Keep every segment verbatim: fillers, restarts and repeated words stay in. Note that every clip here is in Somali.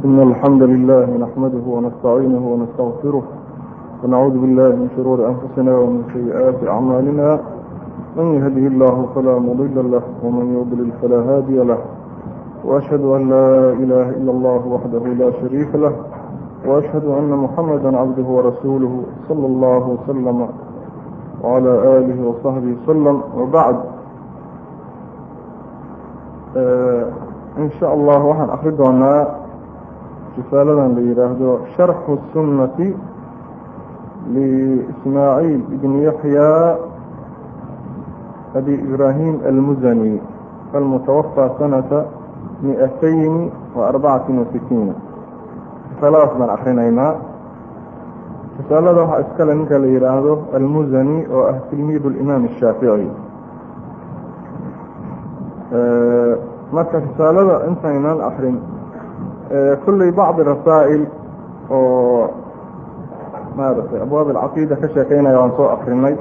إن الحمد لله نحمده ونستعينه ونستغفره ونعوذ بالله من شرور أنفسنا ومن سيئات أعمالنا. من يهده الله فلا مضل له ومن يضلل فلا هادي له، وأشهد أن لا إله إلا الله وحده لا شريك له، وأشهد أن محمدا عبده ورسوله صلى الله وسلم وعلى آله وصحبه وسلم. وبعد آه إن شاء الله waxaan akhri doonaa risaaladan la yiraahdo شرح السنة لإسماعيل بن يحيى أبي إبراهيم المزني المتوفى سنة مئتين وأربعة وستين. رسالة من أخرينينا رسالة waxaa iskale ninka la yiraahdo المزني oo ah tilmiid الإمام الشافعي. marka risaalada intaynaan akrin kulley bacdi rasaa'il oo maaragtay abwaab alcaqiida ka sheekeynaya waan soo akrinay.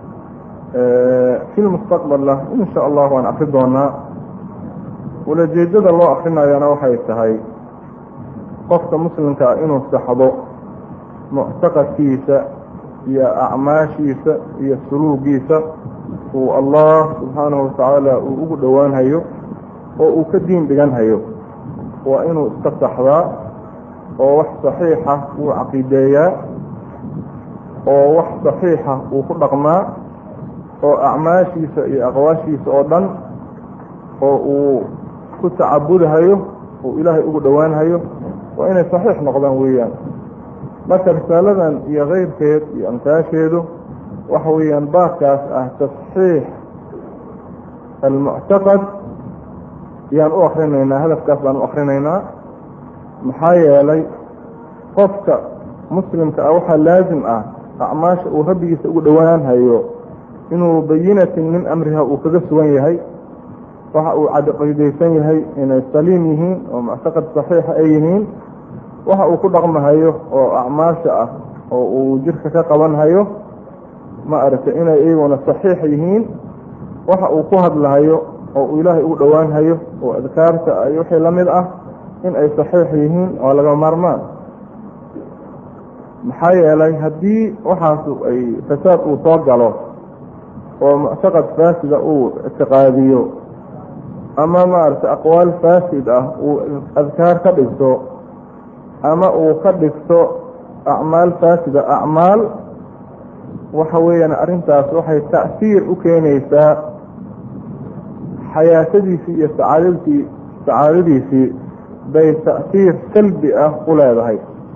fi lmustaqballa in sha allah waan akri doonaa. walajeedada loo akrinayana waxay tahay qofka muslimkaa inuu saxdo muctaqadkiisa iyo acmaashiisa iyo suluugiisa uu allah subxaanahu watacaala uu ugu dhowaanhayo oo uu ka diin dhiganhayo. waa inuu iska saxdaa oo wax saxiixa uu caqiideeyaa oo wax saxiixa uu ku dhaqmaa oo acmaashiisa iyo aqwaashiisa oo dhan oo uu ku tacabudahayo oo ilaahay ugu dhowaanhayo waa inay saxiix noqdaan weeyaan. marka risaaladan iyo keyrkeed iyo amtaasheedu waxa weeyaan baabkaas ah tasxiix almuctaqad yaan u akrinaynaa. hadafkaas baan u akrinaynaa maxaa yeelay qofka muslimka ah waxaa laazim ah acmaasha uu rabbigiisa ugu dhowaanhayo inuu bayinatin min amriha uu kaga sugan yahay, waxa uu cadaqaydaysan yahay inay saliim yihiin oo muctaqad saxiixa ay yihiin, waxa uu ku dhaqmahayo oo acmaasha ah oo uu jirka ka qabanhayo ma aragtay inay iyaguna saxiix yihiin, waxa uu ku hadlahayo oo uu ilaahay ugu dhowaanhayo oo adkaarta ay wixii la mid ah in ay saxiix yihiin oo laga maarmaan. maxaa yeelay haddii waxaasu ay fasaad uu soo galo oo muctaqad faasida uu ictiqaadiyo ama maaragtay aqwaal faasid ah uu adkaar ka dhigto ama uu ka dhigto acmaal faasida acmaal, waxa weeyaan arrintaas waxay ta'siir u keenaysaa xayaatadiisii iyo sacaadadii sacaadadiisii bay ta'siir salbi ah u leedahay.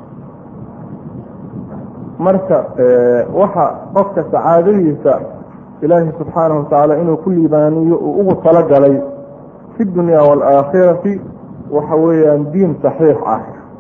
marka waxa qofka sacaadadiisa ilaahi subxaanahu watacaala inuu ku liibaaniyo uu ugu talagalay fi dunya waalaakhirati waxa weeyaan diin saxiix ah.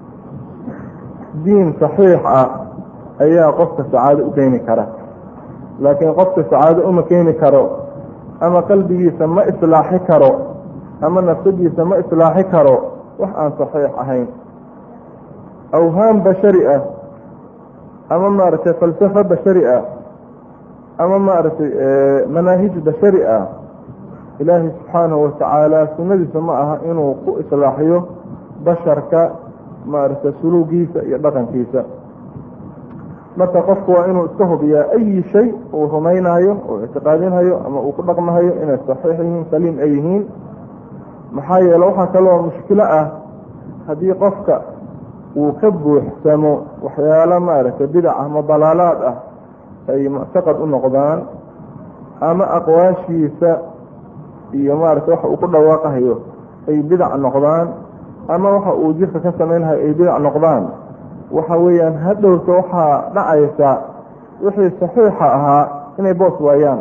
diin saxiix ah ayaa qofka sacaado u keeni kara, laakiin qofka sacaado uma keeni karo ama qalbigiisa ma islaaxi karo ama nafsadiisa ma islaaxi karo wax aan saxiix ahayn. awhaam bashari ah ama maaragtay falsafo bashari ah ama maaragtay manaahij bashari ah, ilaahay subxaanahu watacaala sunnadiisa ma aha inuu ku islaaxiyo basharka maaragtay suluugiisa iyo dhaqankiisa. marka qofku waa inuu iska hubiyaa ayi shay uu rumaynayo oo ictiqaadinhayo ama uu ku dhaqmahayo inay saxiix yihiin saliim ay yihiin. maxaa yeele waxaa kaloo mushkilo ah haddii qofka uu ka buuxsamo waxyaalo maaragtay bidac ama dalaalaad ah ay muctaqad u noqdaan ama aqwaashiisa iyo maaragtay waxa uu ku dhawaaqahayo ay bidac noqdaan ama waxa uu jirka ka samaynhayo ay bidac noqdaan, waxa weeyaan hadhowta waxaa dhacaysa wixii saxiixa ahaa inay boos waayaan.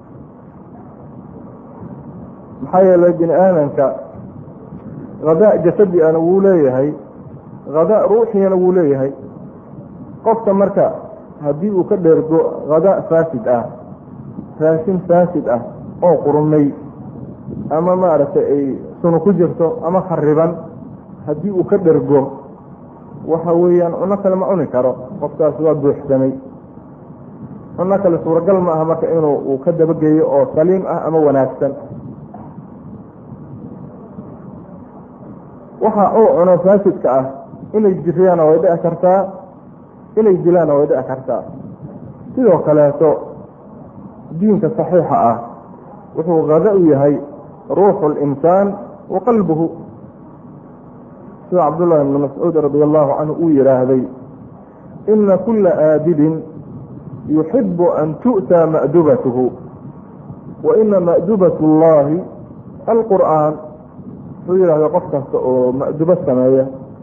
maxaa yeelay bini aadamka hadaa jasadi ana wuu leeyahay, hadaa ruuxiyana wuu leeyahay. qofka marka haddii uu ka dheergo hadaa faasid ah, raashin faasid ah oo qurmay ama maaragtay ay sunu ku jirto ama khariban, haddii uu ka dhergo waxa weeyaan cuno kale ma cuni karo, qofkaas waa buuxsamay. cuno kale suuragal ma aha marka inuu uu ka dabageeyo oo saliim ah ama wanaagsan. waxa uu cuno faasidka ah inay jiriyaan way dhici kartaa, inay dilaan way dhici kartaa. sidoo kaleeto diinka saxiixa ah wuxuu qada u yahay ruuxu linsaan wa qalbuhu, sida cabdullahi ibni mascuud radi allahu canhu uu yidhaahday ina kula aabidin yuxibu an tu'taa ma'dubatuhu wa ina ma'dubat اllahi alqur'aan. wuxuu yidhahda qof kasta oo ma'dubo sameeya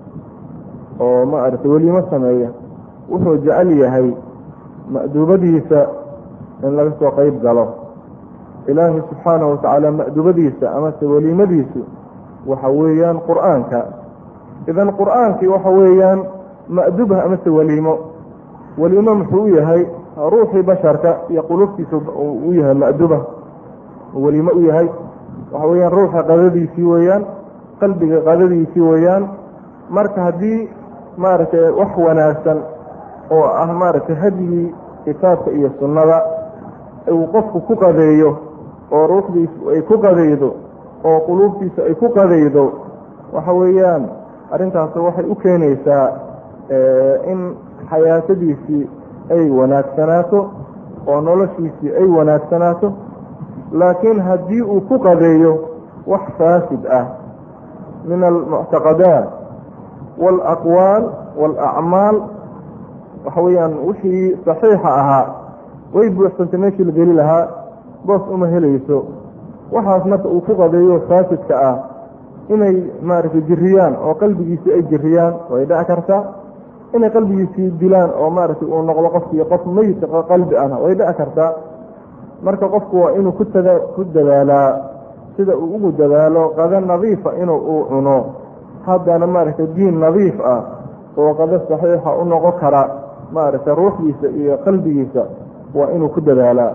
oo maaragtay weliimo sameeya wuxuu jecel yahay ma'dubadiisa in laga soo qeyb galo. ilaahi subxaanahu watacaala ma'dubadiisa amase weliimadiisu waxa weeyaan qur'aanka. idan qur'aankii waxa weeyaan ma'dubah amase weliimo. weliimo muxuu u yahay ruuxii basharka iyo qulubtiisa u yahay ma'dubah, weliimo u yahay waxa weeyaan ruuxa qadadiisii weeyaan, qalbiga qadadiisii weeyaan. marka haddii maaragtay wax wanaagsan oo ah maaragtay hadyigii kitaabka iyo sunnada uu qofku ku qadeeyo oo ruuxdiisu ay ku qadaydo oo quluubtiisa ay ku qadaydo, waxa weeyaan arrintaas waxay u keenaysaa in xayaatadiisii ay wanaagsanaato oo noloshiisii ay wanaagsanaato. laakiin haddii uu ku qadeeyo wax faasid ah min almuctaqadaat waalaqwaal waalacmaal, waxa weeyaan wixii saxiixa ahaa way buuxsantay meeshii la geli lahaa, boos uma helayso. waxaas marka uu ku qadeeyo faasidka ah inay maaragtay jiriyaan oo qalbigiisii ay jiriyaan way dhici kartaa, inay qalbigiisii dilaan oo maaragtay uu noqdo qofkii qof mayidka qalbi ahna way dhici kartaa. marka qofku waa inuu ku tada ku dadaalaa sida uu ugu dadaalo qada nadiifa inuu uu cuno, haddana maaragtay diin nadiif ah oo qada saxiixa u noqon kara maaragtay ruuxdiisa iyo qalbigiisa waa inuu ku dadaalaa.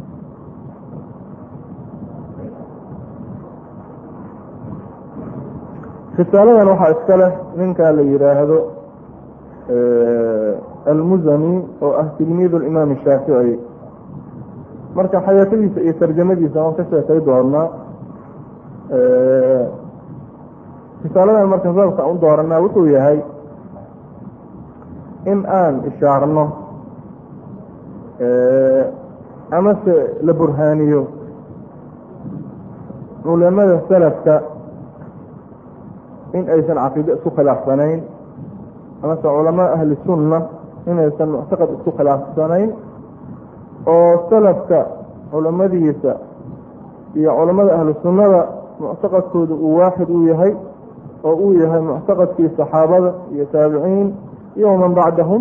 risaaladan waxaa iska leh ninkaa la yidhaahdo almuzani oo ah tilmiid alimaam shaafici. marka xayaatadiisa iyo tarjamadiisa waan ka sheekay doonaa. risaaladan marka sababka u dooranaa wuxuu yahay in aan ishaarno amase la burhaaniyo culamada salafka in aysan caqiide isku khilaafsanayn, amase culamaa ahli sunna inaysan muctaqad isku khilaafsanayn, oo salafka culamadiisa iyo culamada ahlu sunnada muctaqadkooda uu waaxid uu yahay oo uu yahay muctaqadkii saxaabada iyo taabiciin iyo man bacdahum.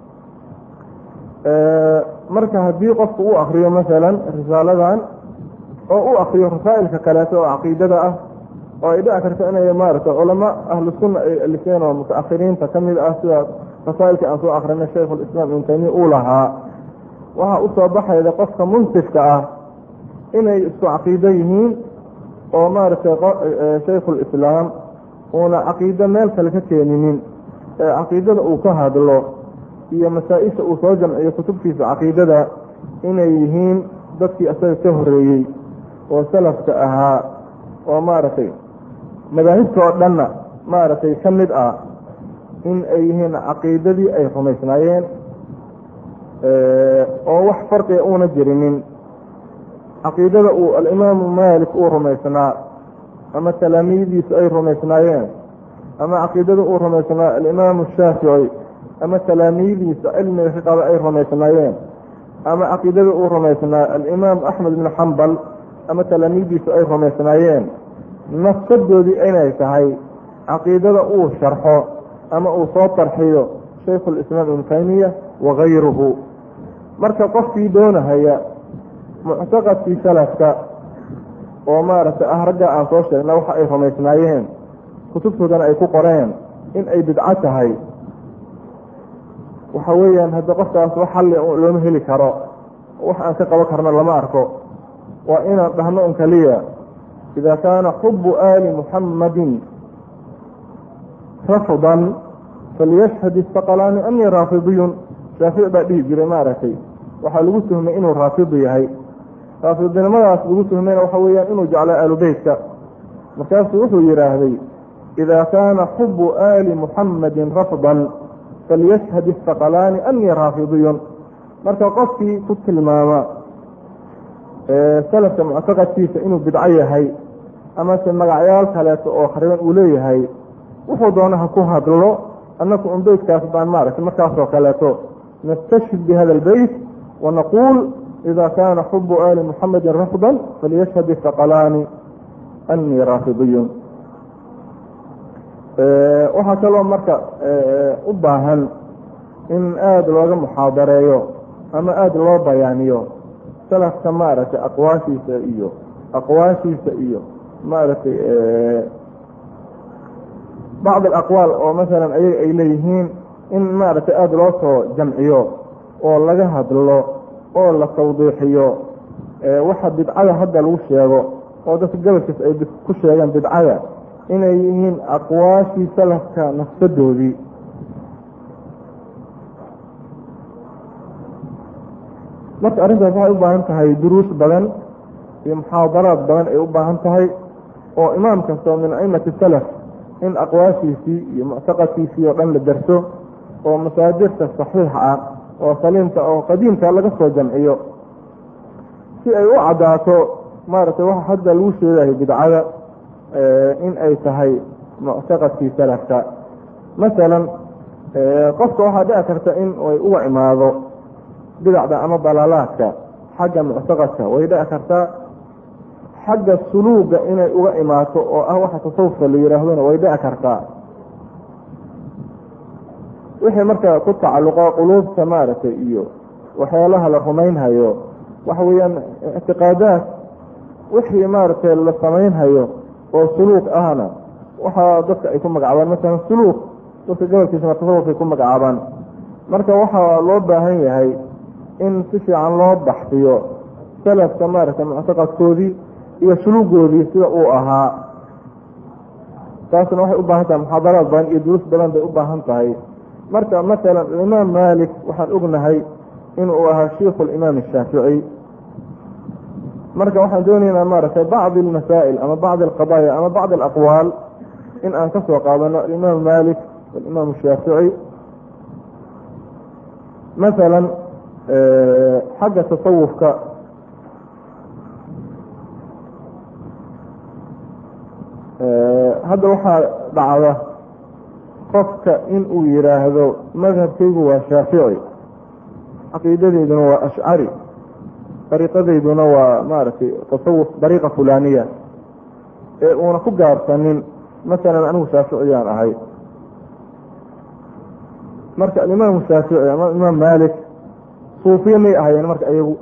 marka haddii qofku u akriyo masalan risaaladan oo u akriyo rasaa'ilka kaleeto oo caqiidada ah oo ay dhici karto inay maaragtay culama ahlu sunna ay alifeen oo mutaakhiriinta ka mid ah, sida rasaa'ilka aan soo akrinay shaykhulislaam ibnu taymiya uu lahaa, waxaa u soo baxayda qofka munsifka ah inay isku caqiido yihiin oo maaragtay shaykhulislaam uuna caqiido meel kale ka keeninin ee caqiidada uu ka hadlo iyo masaa-isha uu soo jamciyo kutubtiisa caqiidada inay yihiin dadkii isaga ka horreeyey oo salafka ahaa oo maaragtay madaahibta oo dhanna maaragtay ka mid ah in ay yihiin caqiidadii ay rumaysnaayeen oo wax farqiga uuna jirinin caqiidada uu alimaamu maalik uu rumaysnaa ama talaamiidiisu ay rumaysnaayeen, ama caqiidada uu rumaysnaa alimaamu shaafici ama talaamiidiisa cilmiga ka qaba ay rumaysnaayeen, ama caqiidada uu rumaysnaa alimaam axmed bin xambal ama talaamiidiisu ay rumaysnaayeen, nafsadoodii inay tahay caqiidada uu sharxo ama uu soo tarxiyo shaykhulislaam ibnu taymiya wakayruhu. marka qofkii doonahaya muctaqadkii salafka oo maaragtay ah ragga aan soo sheegna waxa ay rumaysnaayeen kutubtoodana ay ku qoreen in ay bidco tahay, waxa weeyaan hadda qofkaas wax xalli looma heli karo, wax aan ka qaban karno lama arko. waa inaan dhahno un kaliya idaa kaana xubu aali muxammadin rafdan falyashhad istaqalaani anii raafidiyun. shaafici baa dhihi jiray maaragtay waxaa lagu tuhmay inuu raafidi yahay, raafidnimadaas lagu tuhmayna waxa weeyaan inuu jeclaa aalubeytka. markaasuu wuxuu yidhaahday إذا كان حب آل محمد رفضا فليشهد الثقلان أني رافضي. marka qofkii ku tilmaama salafka muctaqadkiisa inuu bidco yahay ama se magacyaal kaleeto oo khariban uu leeyahay, wuxuu doonaha ku hadlo, annaku un beytkaas baan maaragtay markaasoo kaleeto nastashhid bihada albeyt wanaquul إida kana xubu ali muxamedi rafda falyashhad الثaqalaani أnii raafidiyun. waxaa kaloo marka u baahan in aada looga muxaadareeyo ama aada loo bayaaniyo salafka maaragtay aqwaashiisa iyo aqwaashiisa iyo maaragtay bacd alaqwaal oo masalan ayaga ay leeyihiin in maaragtay aada loo soo jamciyo oo laga hadlo oo la tawdiixiyo waxa bidcada hadda lagu sheego oo dadka gobolkiis ay ku sheegaan bidcada inay yihiin aqwaashii salafka nafsadoodii. marka arrintaas waxay u baahan tahay duruus badan iyo muxaadaraad badan ay u baahan tahay oo imaam kastoo min aimati salaf in aqwaashiisii iyo muctaqadkiisii oo dhan la darso oo masaadirta saxiixa ah oo saliimka oo qadiimka laga soo jamciyo si ay u caddaato maaragtay waxa hadda lagu sheegahay bidcada in ay tahay muctaqadkii salafka. masalan qofka waxaa dhici karta in ay uga imaado bidacda ama dalaalaadka xagga muctaqadka, way dhici kartaa xagga suluuga inay uga imaato oo ah waxa tasawufka la yihaahdona way dhici kartaa. wixii marka ku tacalluqo quluubta maaragtay iyo waxyaalaha la rumaynhayo waxa weeyaan ictiqaadaad wixii maaragtay la samaynhayo oo suluuq ahna waxaa dadka ay ku magacaabaan masalan suluuq, dadka gobolkiisana tasawufay ku magacaabaan. marka waxaa loo baahan yahay in si fiican loo baxsiyo salafka maaragtay muctaqadkoodii iyo suluugoodii sida uu ahaa. taasna waxay u baahan tahay muxaadaraad badan iyo duruus badan bay u baahan tahay. marka masalan imaam malik waxaan ognahay inuu ahaa shiikhu limaam ashaafici. marka waxaan doonaynaa maaragtay bacdi almasaa'il ama bacdi alqadaaya ama bacdi alaqwaal in aan ka soo qaadano alimaam malik alimaam ashaafici. masalan xagga tasawufka hadda waxaa dhacda qofka in uu yidhaahdo madhabkaygu waa shaafici, caqiidadeyduna waa ashcari, dariiqadeyduna waa maaragtay tasawuf dariiqa fulaniya, ee uuna ku gaarsanin masalan anigu shaaficiyaan ahay. marka alimaam shaafici ama imaam malik suufiye may ahayeen marka ayagu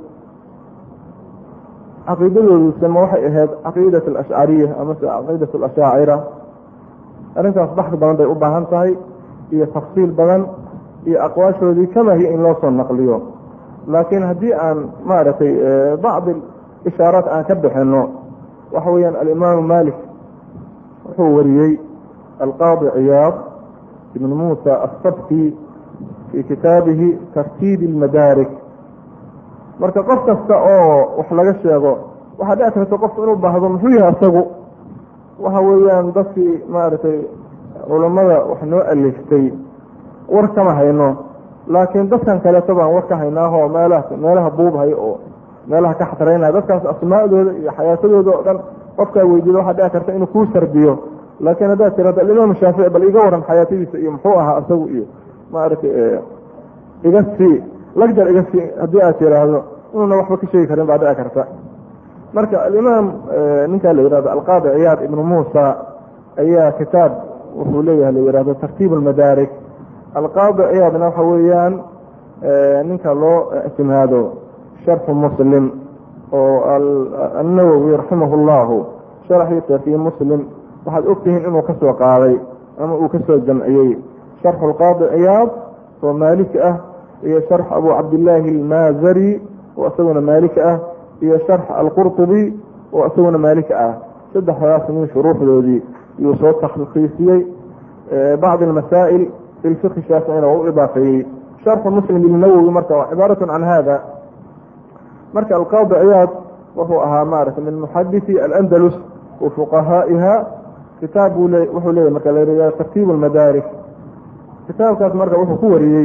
caqiidadoodusama waxay ahayd caqiidat alashcariya ama caqiidat alashaacira. arrintaas baxdi badan bay u baahan tahay iyo tafsiil badan iyo aqwaashoodii kama hiya in loo soo naqliyo. laakiin haddii aan maaragtay bacdi ishaaraat aan ka bixino waxa weeyaan alimaamu malik wuxuu wariyey alqaadi ciyaad ibn muusa asabki fii kitaabihi tartiib ilmadaarik. marka qof kasta oo wax laga sheego waxaa dhici karta qofku inuu baahdo muxuu yahay isagu. waxa weeyaan dadkii maaragtay culammada wax noo aliftay war kama hayno, laakiin dadkan kaleeto baan war ka haynaahoo meelaha meelaha buubhayo oo meelaha ka xatraynaya dadkaas asmaa'dooda iyo xayaatadooda oo dhan qofkaa weydiida waxaa dhici karta inuu kuu sardiyo. laakiin haddaad tirahdo alimaam shaafici bal iga waran xayaatadiisa iyo muxuu ahaa isagu iyo maaragtay iga sii lagjar iga sii haddii aad tiraahdo inuuna waxba ka sheegi karin baa dhici karta. marka alimaam ninkaa la yihahdo alqaadi ciyaad ibnu muusa ayaa kitaab wuxuu leeyahay la yihahdo tartiib almadaarik. alqaadi ciyaadna waxa weeyaan ninka loo ictimaado sharxu muslim oo annawowi raximah llahu sharxiisa fii muslim waxaad ogtihiin inuu ka soo qaaday ama uu ka soo jamciyey sharxu alqaadi ciyaad oo maaliki ah iyo sharx abu cabdillaahi almaazari oo isaguna maaliki ah iyo sharx alqurطubi oo isaguna maaliki ah. saddexdaas min shuruuxdoodii iyuu soo takhsiisiyey. bacd almasaa'il fi lfiqhi shaaficina waa u idaafeeyey. sharxu muslim ilnawowi marka waa cibaaratun can hada. marka alqaadi ciyaad wuxuu ahaa maaragtay min muxadisi alandalus wa fuqahaa'iha kitaab buu le wuxuu leeyahy marka la yidhahdo tartiib almadaarik. kitaabkaas marka wuxuu ku wariyey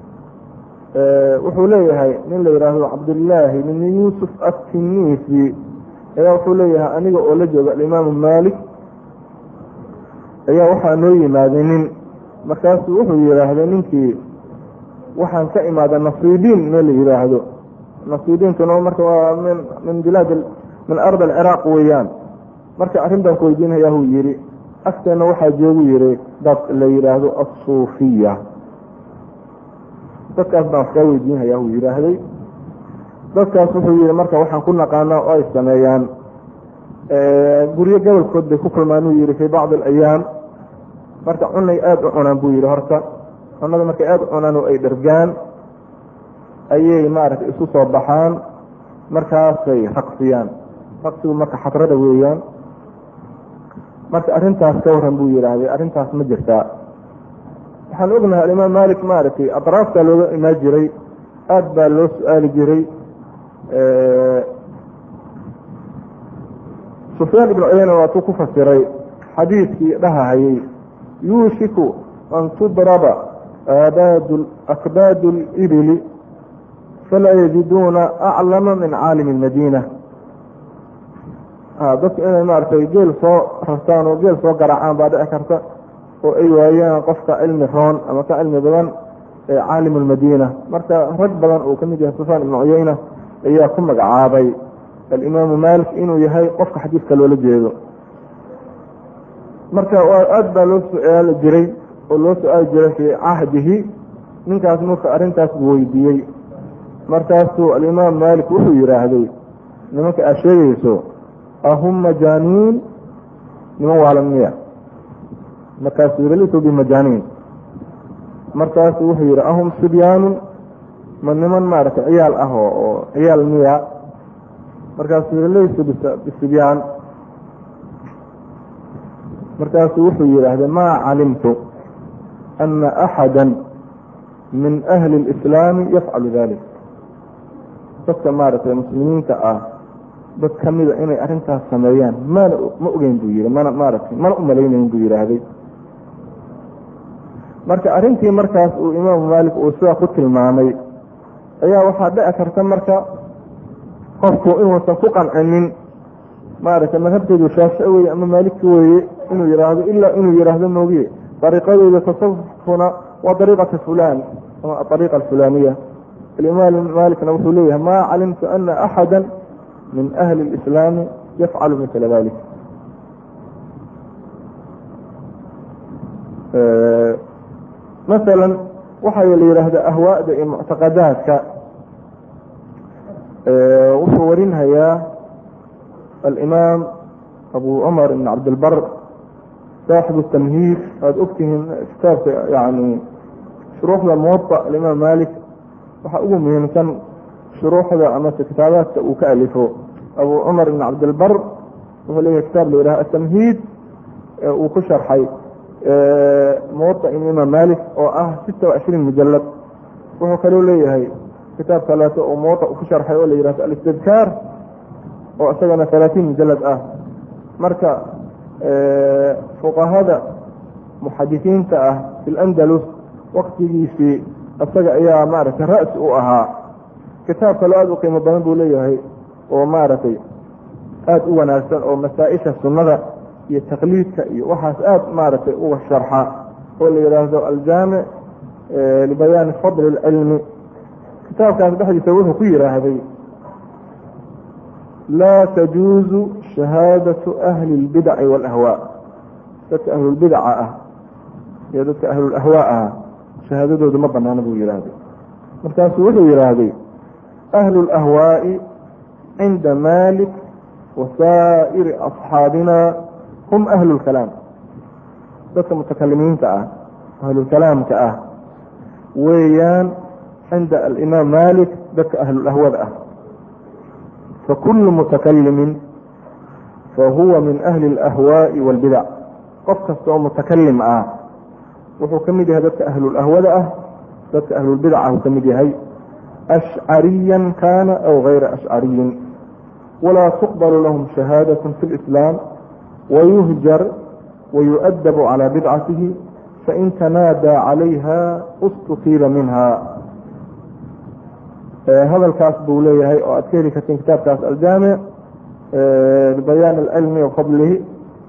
wuxuu leeyahay nin la yidhaahdo cabdillaahi bin yuusuf at-Tinnisi ayaa wuxuu leeyahay aniga oo la jooga alimaamu Maalik ayaa waxaa noo yimaaday nin, markaasuu wuxuu yidhaahday ninkii waxaan ka imaada nasiibiin meel la yidhaahdo. nasiibiintuna marka waa min min bilaad min ard alciraaq weeyaan. marka arrintan ku weydiinaya uu yidhi agteena waxaa joogu yidhi dad la yidhaahdo asuufiya. dadkaas baan wax kaa weydiinaya uu yidhaahday. dadkaas wuxuu yidhi marka waxaan ku naqaanaa oo ay sameeyaan guryo gobolkood bay ku kulmaan uu yidhi fii bacdi alayaam. marka cunay aada u cunaan buu yidhi horta cunada markay aada u cunaan oo ay dhergaan ayay maaragtay isu soo baxaan, markaasay raqsiyaan. raqsigu marka xadrada weeyaan. marka arrintaas ka waran buu yidhaahday, arrintaas ma jirtaa? waxaan ognahay alimaam Maalik maaragtay atraaftaa looga imaan jiray, aada baa loo su-aali jiray. Sufyaan ibnu Cuyayna waatuu ku fasiray xadiidkii dhahahayay yuushiku an tudraba aabaadu akbaadu libili falaa yajiduuna aclama min caalimi lmadiina. dadku inay maaragtay geel soo rartaan oo geel soo garaacaan baa dhici karta oo ay waayaan qofka cilmi roon ama ka cilmi badan ee caalim lmadiina. marka rag badan uu ka mid yahay Sufyaan ibnu Cuyayna ayaa ku magacaabay alimaamu Maalik inuu yahay qofka xadiidka loola jeedo. marka aad baa loo su-aali jiray oo loo su-aali jiray fii cahdihi. ninkaas marka arrintaas buu weydiiyey, markaasuu alimaam Maalik wuxuu yidhaahday nimanka aad sheegayso ahum majaaniin, niman waalan miya? markaasuu yidhi laysu bimajaaniin. markaasuu wuxuu yidhi ahum sibyaanun, ma niman maaragtay ciyaal ah oo oo ciyaal miya? markaasuu yidhi laysu bisibyaan. markaasuu wuxuu yidhaahday maa calimtu ana axada min ahli اlislaami yafcalu dalik. dadka maaragtay muslimiinta ah dad ka mida inay arrintaas sameeyaan mana ma ogeyn buu yidhi, mana maaragtay mana u malaynayn buu yidhaahday. marka arrintii markaas uu imaamu Maalik uu sidaa ku tilmaamay ayaa waxaa dhici karta marka qofku inuusan ku qancinin maaragtay madhabteedu Shaafici weye ama Maaliki weye inuu yidhaahdo, ilaa inuu yidhaahdo moogiye dariiqadooda tasawufkuna waa dariiqata fulaan ama adariiqa alfulaaniya. alimaam Maalikna wuxuu leeyahay maa calimtu ana axada min ahli اlislaami yafcalu mila dalik. masalan waxaa la yidhaahda ahwaada iyo muctaqadaadka. wuxuu warinhayaa alimaam abu cumar ibn cabdilbar saaxibu tamhiid. aada ogtihiin kitaabka yani shuruuxda muwaطa alimaam Maalik waxaa ugu muhiimsan shuruuxda amase kitaabaadka uu ka alifo. abu cumar ibn cabdilbar wuxuu leeyahay kitaab la yidhaha atamhiid uu ku sharxay muwaطa imaam Maalik oo ah sita وعشhriin mujalad. wuxuu kaloo leeyahay kitaab kaleeto oo muwaطa ku sharxay oo la yidhahdo alistidkaar oo isagana ثalaaثiin mujalad ah. marka fuqahada muxadisiinta ah fi اlandalus waktigiisii isaga ayaa maaragtay ra'si u ahaa. kitaab kaloo aada u qiimo badan buu leeyahay oo maaragtay aada u wanaagsan oo masaa-isha sunnada iyo taqliidka iyo waxaas aada maaragtay uga sharxa oo la yidhaahdo aljaamic libayaani fadli اlcilmi. kitaabkaas dhexdiisa wuxuu ku yidhaahday laa tajuuzu shahaadatu ahli اlbidaci wاlahwaa. dadka ahlulbidaca ah iyo dadka ahlulahwaa ah shahaadadooda ma banaana buu yidhaahday. markaasuu wuxuu yidhaahday ahlu اlahwaa'i cinda Maalik wasaa'iri asxaabina hum ahlu اlkalaam. dadka mutakalimiinta ah ahlulkalaamka ah weeyaan cinda alimaam Maalik dadka ahlulahwada ah. fakulu mutakalimin fahuwa min ahli اlahwaa'i wاlbidac. qof kasta oo mutakalim ah wuxuu ka mid yahay dadka ahlulahwada ah, dadka ahlulbidaca uu ka mid yahay. ashcariyan kaana aw gayra ashcariyin walaa tuqbalu lahum shahaadaة fi اlislaam wayuhjar ويؤدب على بدعته فإن تنادى عليها استطيب منها. هذا الكاس بوليه أو أتكيري كتن كتاب كاس الجامع لبيان العلم وفضله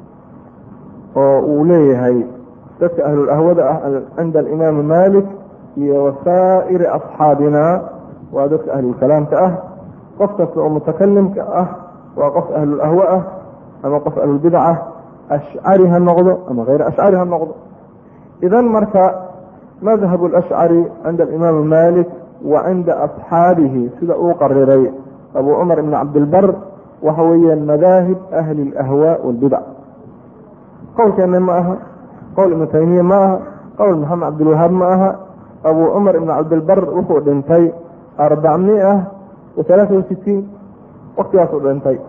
ووليه تك أهل الأهوة عند الإمام مالك وسائر أصحابنا وذلك أهل الكلام كأه قفت المتكلم كأه وقف أهل الأهواء أما قف أهل البدعة أشعرها النقض أما غير أشعرها النقض. إذن مركا مذهب الأشعري عند الإمام مالك وعند أصحابه سيدا أقرري أبو عمر بن عبد البر وهويا مذاهب أهل الأهواء والبدع. قول كان معها قول ابن تيمية معها قول محمد عبد الوهاب معها. أبو عمر بن عبد البر وفق دنتي أربعمائة وثلاثة وستين وقت يصل دنتي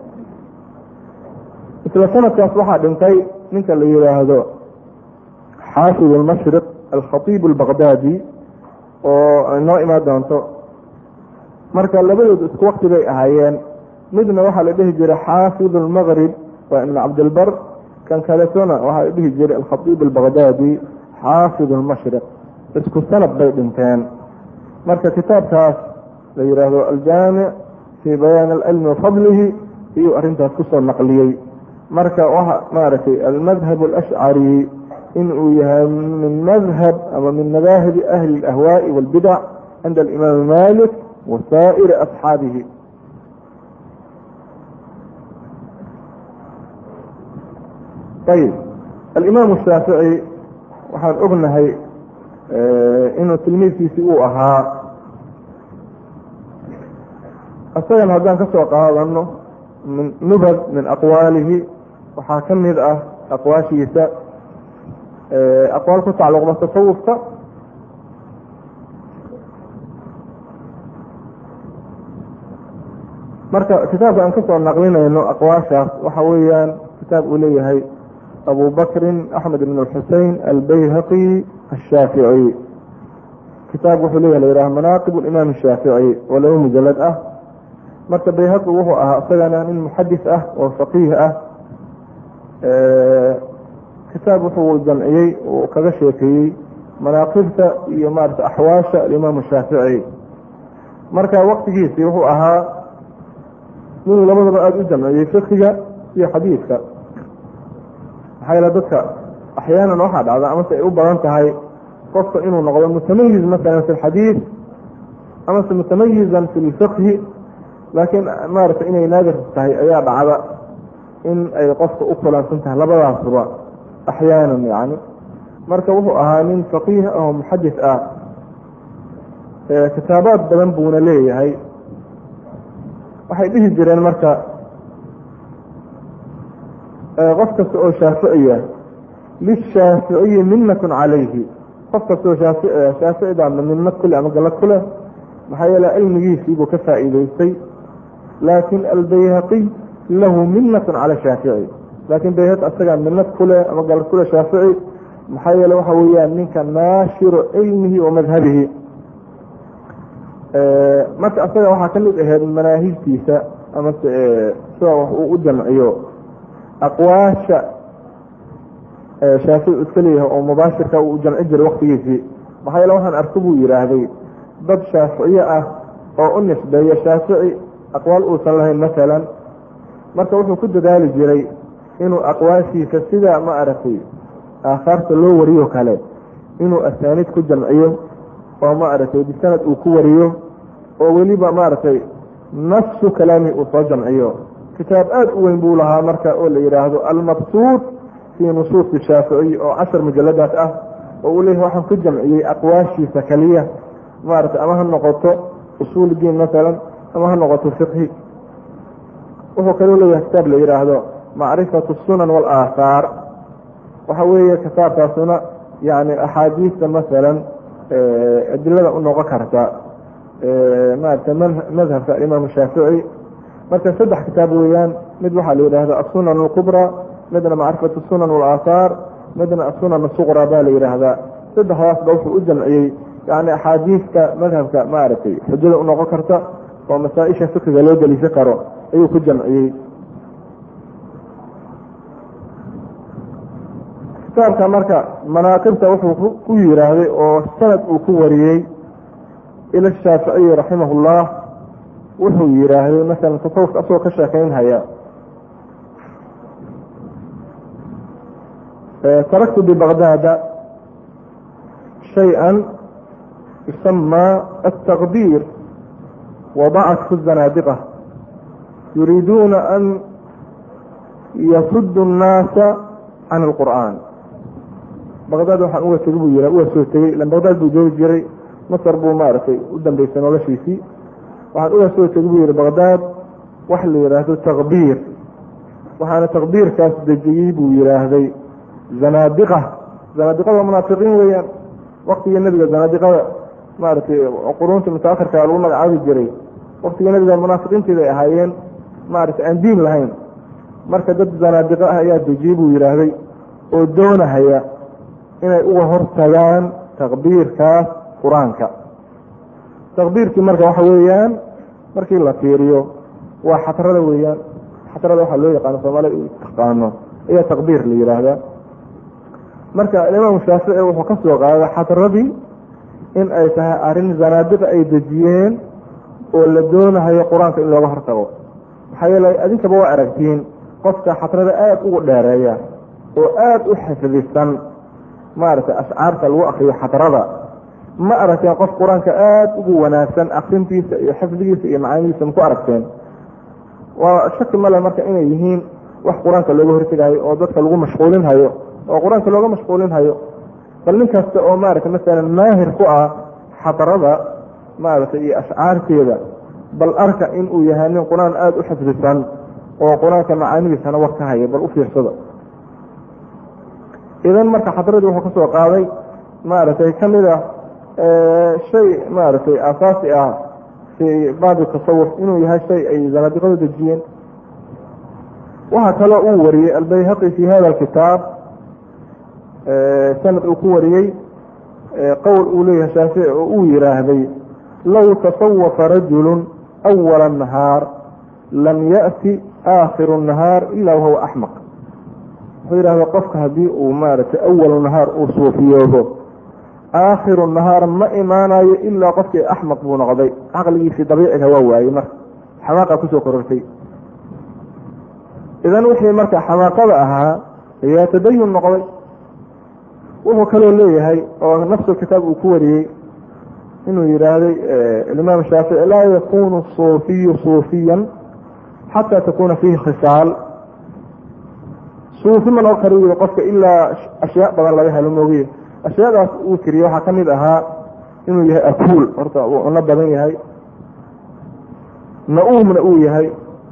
مثل سنة يصلح دنتي منك اللي يلاهدو حافظ المشرق الخطيب البغدادي ونوع دانتو مركا لبدو اسكو وقت بي اهايين مدنا وحا لديه جري حافظ المغرب وابن عبد البر كان كالتونا وحا لديه جري الخطيب البغدادي حافظ المشرق اسكو سنة بي دنتين مركا كتاب كاس ليراهدو الجامع في بيان العلم وفضله هي أرنتها كسر النقلية مركا وحا مارتي المذهب الأشعري إنه يهم من مذهب أو من مذاهب أهل الأهواء والبدع عند الإمام مالك وسائر أصحابه. طيب الإمام الشافعي وحال أغنى اه إنه تلميذ في سيئوها أصلا هذا كسوة قال أنه من نبذ من أقواله وحاكم هذا أقواشيسا أقوال كتعلق بالتصوف مركا كتاب أن كسر نقلنا إنه أقواشا وحويا كتاب أوليه أبو بكر أحمد بن الحسين البيهقي الشافعي كتاب حليه ليراه مناقب الإمام الشافعي وله مجلد أه مركا بيهقي وهو أصلا من محدث أه وفقيه أه, أه كتاب هو الجمعي وكذا شيكي مناقبته يمارس أحواش الإمام الشافعي مركا وقت جيسي وهو أها من لما بقى الجمعي فقهي في حديثك حيلا ذكر أحيانا واحد على أمس أوبا أنت هاي قصة إنه نقول متميز مثلا في الحديث أمس متميزا في الفقه لكن مارس إنه ينادر هاي أياب على إن أي قصة أخرى سنتها لبدا صبا أحيانا يعني مركا وهو أهانين فقيه أو محدث آه اه كتابات بلنبونا ليه هاي waxay dhihi jireen marka qof kasta oo shaaficiya lishaaficiyi minnatun calayhi qof kasta oo shaaficiya shaaficida minnad kule ama galad kule maxaa yeele cilmigiisii buu ka faa'iidaystay laakin albayhaqiy lahu minnatun cala shaafici laakin bayhaqi asagaa minnad kule ama galad kule shaafici maxaa yeele waxa weeyaan ninka naashiru cilmihi wa madhabihi marka asaga waxaa kamid ahayd manaahijtiisa ama sida wax uu u jamciyo aqwaasha shaafici iska leeyahay oo mubaashirka uu jamci jiray waqtigiisii maxaa yeele waxaan arko buu yidhaahday dad shaaficiye ah oo u nisbeeya shaafici aqwaal uusan lahayn masalan marka wuxuu ku dadaali jiray inuu aqwaashiisa sida ma aragtay aahaarta loo wariyo kale inuu asaaniid ku jamciyo oo ma aragtay bisanad uu ku wariyo oo weliba maaragtay nafsu kalaami uu soo jamciyo kitaab aad u weyn buu lahaa marka oo la yidhaahdo almabsuut fii nusuusi shaaficiy oo cashar mujaladaat ah oo uu leeyahay waxaan ku jamciyey aqwaashiisa keliya maaragtay ama ha noqoto usuul diin masalan ama ha noqoto fiqhi wuxuu kaloo leeyahay kitaab la yidhaahdo macrifatu sunan waalaahaar waxa weeye kitaabkaasuna yani axaadiista masalan adilada u noqon karta maarata madhabka imaam shaafici marka saddex kitaab weeyaan mid waxaa la yidhaahda asunan alkubra midna macrifatu sunan waalaahaar midna asunan asuqra baa la yidhaahdaa saddexdaasba wuxuu u jamciyey yani axaadiista madhabka maaragtay xujada u noqon karta oo masaa-isha fikiga loo deliishan karo ayuu ku jamciyey kitaabka marka manaaqibta wuxuu ku yiraahday oo sanad uu ku wariyey ila Shaafici raximahullah wuxuu yiraahday mesela tasawufka asoo ka sheekeynaya taraktu bibaghdad shay'an yusamma at-taqdir وضعت في الزنادقة يريدون أن يصدوا الناس عن القرآن. بغداد waxaan uga tagay buu yiri waa soo tagay lan Baqdaad buu joogi jiray Masar buu maartay u dambeysay noloshiisii waxaan uga soo tagay buu yiri Baqdaad wax la yiraahdo taqbiir waxaana taqbiirkaas dejiyay buu yiraahday zanadiqa zanadiqada munaafiqiin weeyaan waqtiga nabiga zanadiqada maartay qurunta mutaakhirka lagu magacaabi jiray waqtiga nabiga munaafiqiintii ay ahaayeen maartay aan diin lahayn marka dad zanadiqa ah ayaa dejiyay buu yiraahday oo doonahaya inay uga hortagaan taqbiirkaas quraanka taqbiirkii marka waxa weeyaan markii la fiiriyo waa xatarada weeyaan xatarada waxa loo yaqaan Soomaaliya u taqaano ayaa taqbiir la yiraahdaa marka Imaam Shaafici wuxuu ka soo qaaday xataradii in ay tahay arin zanadiqa ay dejiyeen oo la doonayo quraanka in looga hortago maxaa yeelay adinka waa aragtiin qofka xatarada aad ugu dheereeya oo aad u xifdisan maarta ascaarta lagu akhriyo xatarada ma aragteen qof quraanka aad ugu wanaagsan akhrintiisa iyo xifdigiisa iyo macaanidiisa ku aragteen waa shaki male marka inay yihiin wax quraanka looga hortagayo oo dadka lagu mashquulin hayo oo quraanka looga mashquulin hayo bal nin kasta oo maarta mesela maahir ku ah xatarada maarta iyo ascaarteeda bal arka in uu yahay nin quraan aad u xifdisan oo quraanka macaanidiisa wax ka hayo bal u fiirsada idan marka xadaradu wuxuu ka soo qaaday maartay kamida ee shay maartay asaasi ah fi baad tasawuf inuu yahay shay ay zanadiqadu dejiyeen waxa kale uu wariyay al-Bayhaqi fi hada al-kitab sanad uu ku wariyay qowl uu leeyahay Shaafici oo uu yiraahday law tasawwafa rajulun awwal an-nahar lam ya'ti آخر النهار إلا وهو أحمق غير هذا قفك هذه ومارت أول النهار أصوفيه آخر النهار ما إيمانا إلا قفك أحمق بون غضي عقلي في طبيعة هواوي مر حماقة كسو قررتي إذا وحي مركة حماقة بأها هي تدين نقضي وهو كلو ليه هاي ونفس الكتاب أكوري إنه يرادي آه الإمام الشافعي لا يكون الصوفي صوفيا حتى تكون فيه خصال صوفي من القريب وقفك إلا أشياء بدل لها الموجية أشياء أوكري وحا كمدها إنه يهي أكول ونبضن يهي نقوم نقو يهي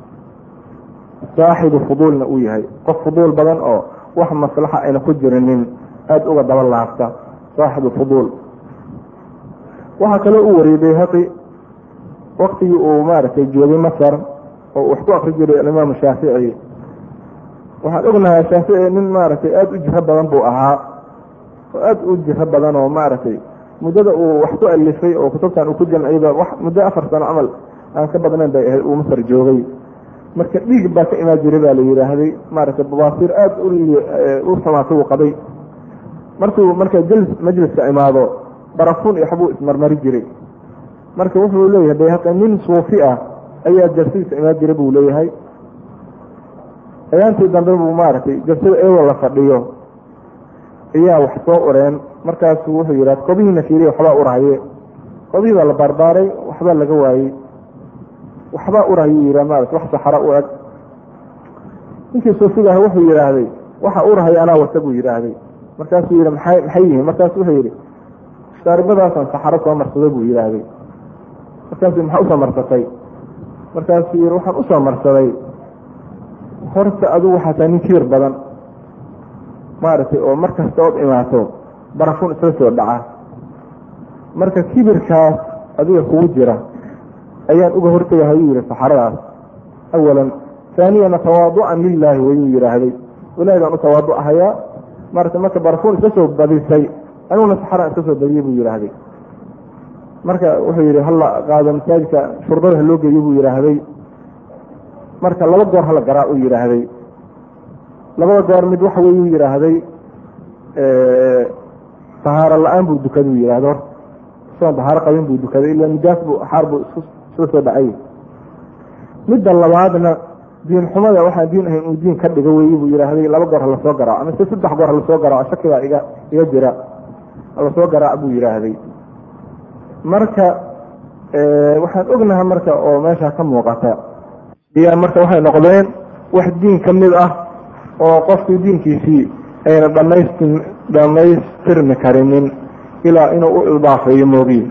صاحب فضول نقو يهي قف فضول بدن أو وحا مصلحة أين كجر من أد أغا دبال الله عفتا صاحب فضول وحا كلا أوري بيهقي وقتي أمارة جوابي مصر وحكو أخرج الإمام الشافعي waxaan ognahay Shaafici nin maartay aad u jihad badan buu ahaa oo aad u jihad badan oo maartay mudada uu wax ku alifay oo kutubtan uu ku jamciyay wax muddo afar sano amal aan ka badanayn bay uu Masar joogay marka dhiig baa ka imaan jiray baa la yiraahday maartay bawaasir aad u u samaatay qaday markuu marka jils majliska imaado barafun iyo xabuu ismarmari jiray marka wuxuu leeyahay bayhaqi nin suufi ah ayaa jalsiis imaan jiray buu leeyahay ayaantii dambe buu maartay jalsada eeyo la fadhiyo ayaa wax soo oreen markaas wuxuu yiraahday qobiina fiiriyo waxba u rahaye qobiida la barbaaray waxba laga waayay waxba u rahaye yiraahday maartay wax saxara u ag intii soo figahay wuxuu yiraahday waxa u rahaye ana wata buu yiraahday markaas uu yiraahday maxay maxay yihiin markaas wuxuu yiri shaaribadaasan saxara soo marsaday buu yiraahday markaas maxaa u soo marsatay markaas uu yiri waxaan u soo marsaday horta adigu waxa taan kiir badan maartay oo markasta oo imaato barafun isla soo dhaca marka kibirkaas adiga kugu jira ayaan uga hortagahay yiri saxaradaas awalan ثانيا تواضعا لله ويراهدي ولا يدعو تواضع هيا marka marka barafun isla soo badisay anuu saxara isla soo badiyay buu yiraahday marka wuxuu yiri halla qaado masaajidka shurdada loo geeyo buu yiraahday marka laba goor hal garaa uu yiraahday laba goor mid waxa weey uu yiraahday tahaaro la-aan buu dukaday uu yihahdo isagoon tahaaro qabin buu dukaday ila nijaas buu xaar buu isla soo dhacay. midda labaadna diin xumada waxaan diin ahayn uu diin ka dhigo weeye buu yidhaahday laba goor ha lasoo garaaco ama se saddex goor ha lasoo garaaco shaki baa iga iga jira lasoo garaac buu yidhaahday. marka waxaan ognaha marka oo meesha ka muuqata iyaa marka waxay noqdeen wax diin ka mid ah oo qofkii diinkiisii ayna dhamaystir dhamaystirmi karinin ilaa inuu u idaafeeyo moogiin.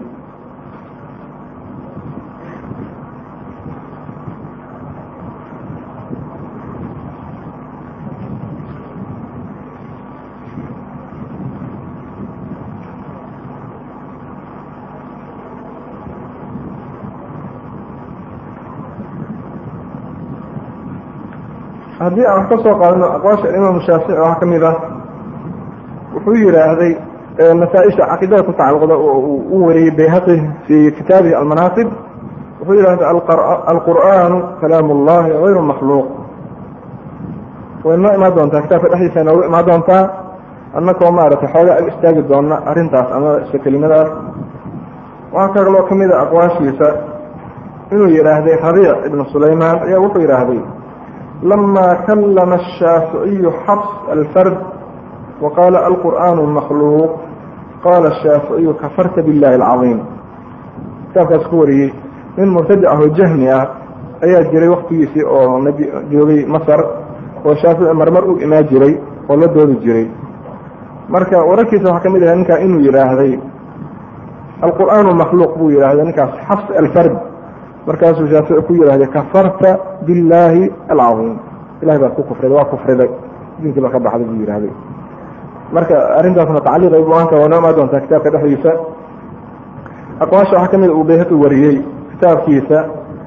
haddii aan wax ka soo qaadano aqwaasha imaam shaafici waxaa ka mid ah wuxuu yidhaahday masaaisha caqiidada ku tacalluqda oo uu u wariyey bayhaqi fii kitaabihi almanaaqib wuxuu yidhahday alqur'aanu kalaam ullahi gayru makhluuq. way noo imaan doontaa kitaabka dhexdiisa noogu imaan doontaa annakoo maaragtay xoogaa ag istaagi doona arrintaas ama isla kelimadaas. waxaa kaloo ka mid a aqwaashiisa inuu yidhaahday rabiic ibnu sulaymaan ayaa wuxuu yidhaahday لما كلم الشافعي حفص الفرد وقال القرآن مخلوق قال الشافعي كفرت بالله العظيم. كتاب كسكوري من مرتدعه الجهمية أيها جري وقت يسي أو نبي جري مصر وشافعي مرمر إما جري ولا دور جري مركا وركز وحكم إذا أنك إنه يراهدي القرآن مخلوق بو يراهدي أنك حفص الفرد markaasuu shaafici ku yidhaahday kafarta billaahi alcaiim ilahay baad ku kufriday waa kufriday diinkii baa ka baxday buu yidhaahday. marka arrintaasna tacliiqay bu-aanka waa noo imaan doontaa kitaabka dhexdiisa. aqwaasha waxaa ka mid uu bayhaqi wariyey kitaabkiisa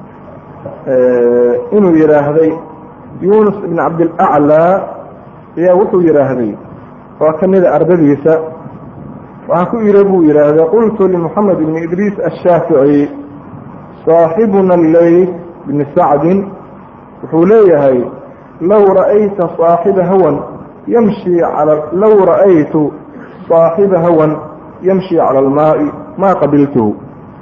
inuu yidhaahday yunus ibn cabdilaclaa ayaa wuxuu yidhaahday waa ka mida ardadiisa waxaa ku ira buu yidhaahday qultu limuxamed ibni idriis ashaafici صاaxibuna الlayth bn sacdi wuxuu leeyahay low ra'ayta صaaxiba hawan yamshi low ra'aytu صaaxiba hawan yamshi calى اlmaaءi ma qabiltuhu.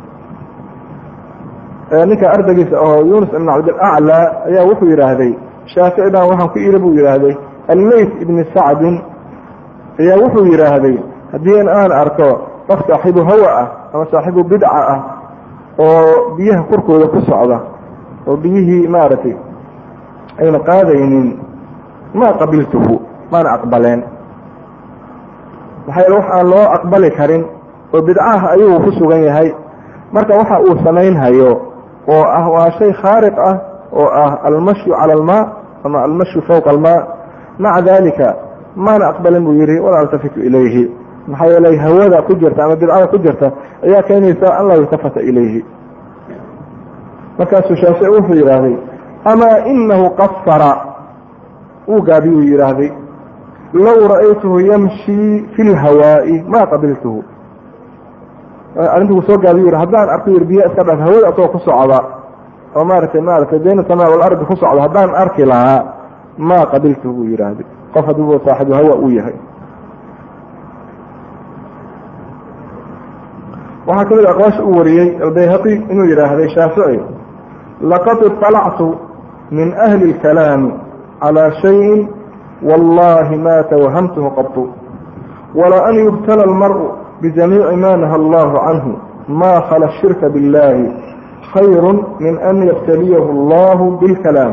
ninka ardaygiisa oo yunus ibn cabdilaclى ayaa wuxuu yidhaahday shaafici baan waxaan ku iri buu yidhaahday allayth ibni sacdin ayaa wuxuu yidhaahday haddii aan arko qof saaxibu hawa ah ama saaxibu bidca ah oo biyaha korkooda ku socda oo biyihii maaragtay ayna qaadaynin ma qabiltuhu maana aqbaleen. maxaa yeele wax aan loo aqbali karin oo bidcaha ayuu ku sugan yahay. marka waxa uu samaynhayo oo ah waa shay khaariq ah oo ah almashyu cala almaa ama almashyu fawqa almaa maca dalika maana aqbalin buu yihi walaa altafitu ilayhi. maxaa yeelay hawada ku jirta ama bidcada ku jirta ayaa keenaysa an laa yultafata ilayhi. markaasuu shaafici wuxuu yidhaahday amaa inahu qasara uu gaabiyuu yidhaahday low ra'aytuhu yamshi fi lhawaa'i ma qabiltuhu. arrintuu soo gaabiyu yidhi haddaan arko yir biyo iska dhaf hawada asagoo ku socda oo maaragtay maaragtay bayna samaa walardi ku socda haddaan arki lahaa ma qabiltuhu buu yidhaahday qof hadduu saaxibu hawa uu yahay. waxaa ka mid aqwaasha uu wariyey albayhaqi inuu yidhaahday shaafici laqad iطalactu min ahli اlkalaami calى shayin wallahi ma tawhamtuhu qabtu wala an yubtala almar'u bijamiici ma naha allahu canhu ma khala shirka biاllahi khayru min an yabtaliyahu allahu bilkalaam.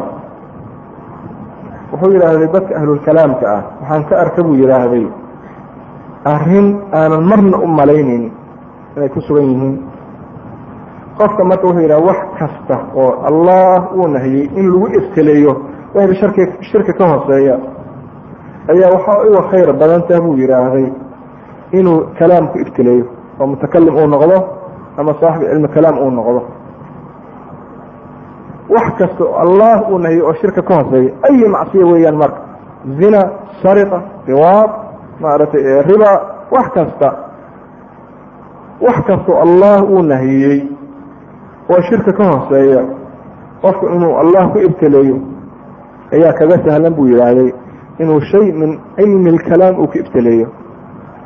wuxuu yidhaahday dadka ahlulkalaamka ah waxaan ka arka buu yidhaahday arrin aanan marna u malaynaynin inay ku sugan yihiin. qofka marka wuxuu yidhaha wax kasta oo allah uu nahiyey in lagu ibtileeyo wixii shirki shirki ka hooseeya ayaa waxaa uga khayr badanta buu yidhaahday inuu kalaam ku ibtileeyo oo mutakalim uu noqdo ama saaxib cilmi kalaam uu noqdo. wax kasta oo allah uu nahiyey oo shirka ka hooseeya ay macsiyo weeyaan marka zina sariqa riwaab maaragtay riba wax kasta wax kastoo allah uu nahiyey oo shirka ka hooseeya qofku inuu allah ku ibtileeyo ayaa kaga sahlan buu yidhaahday inuu shay min cilmi اlkalaam uu ku ibtileeyo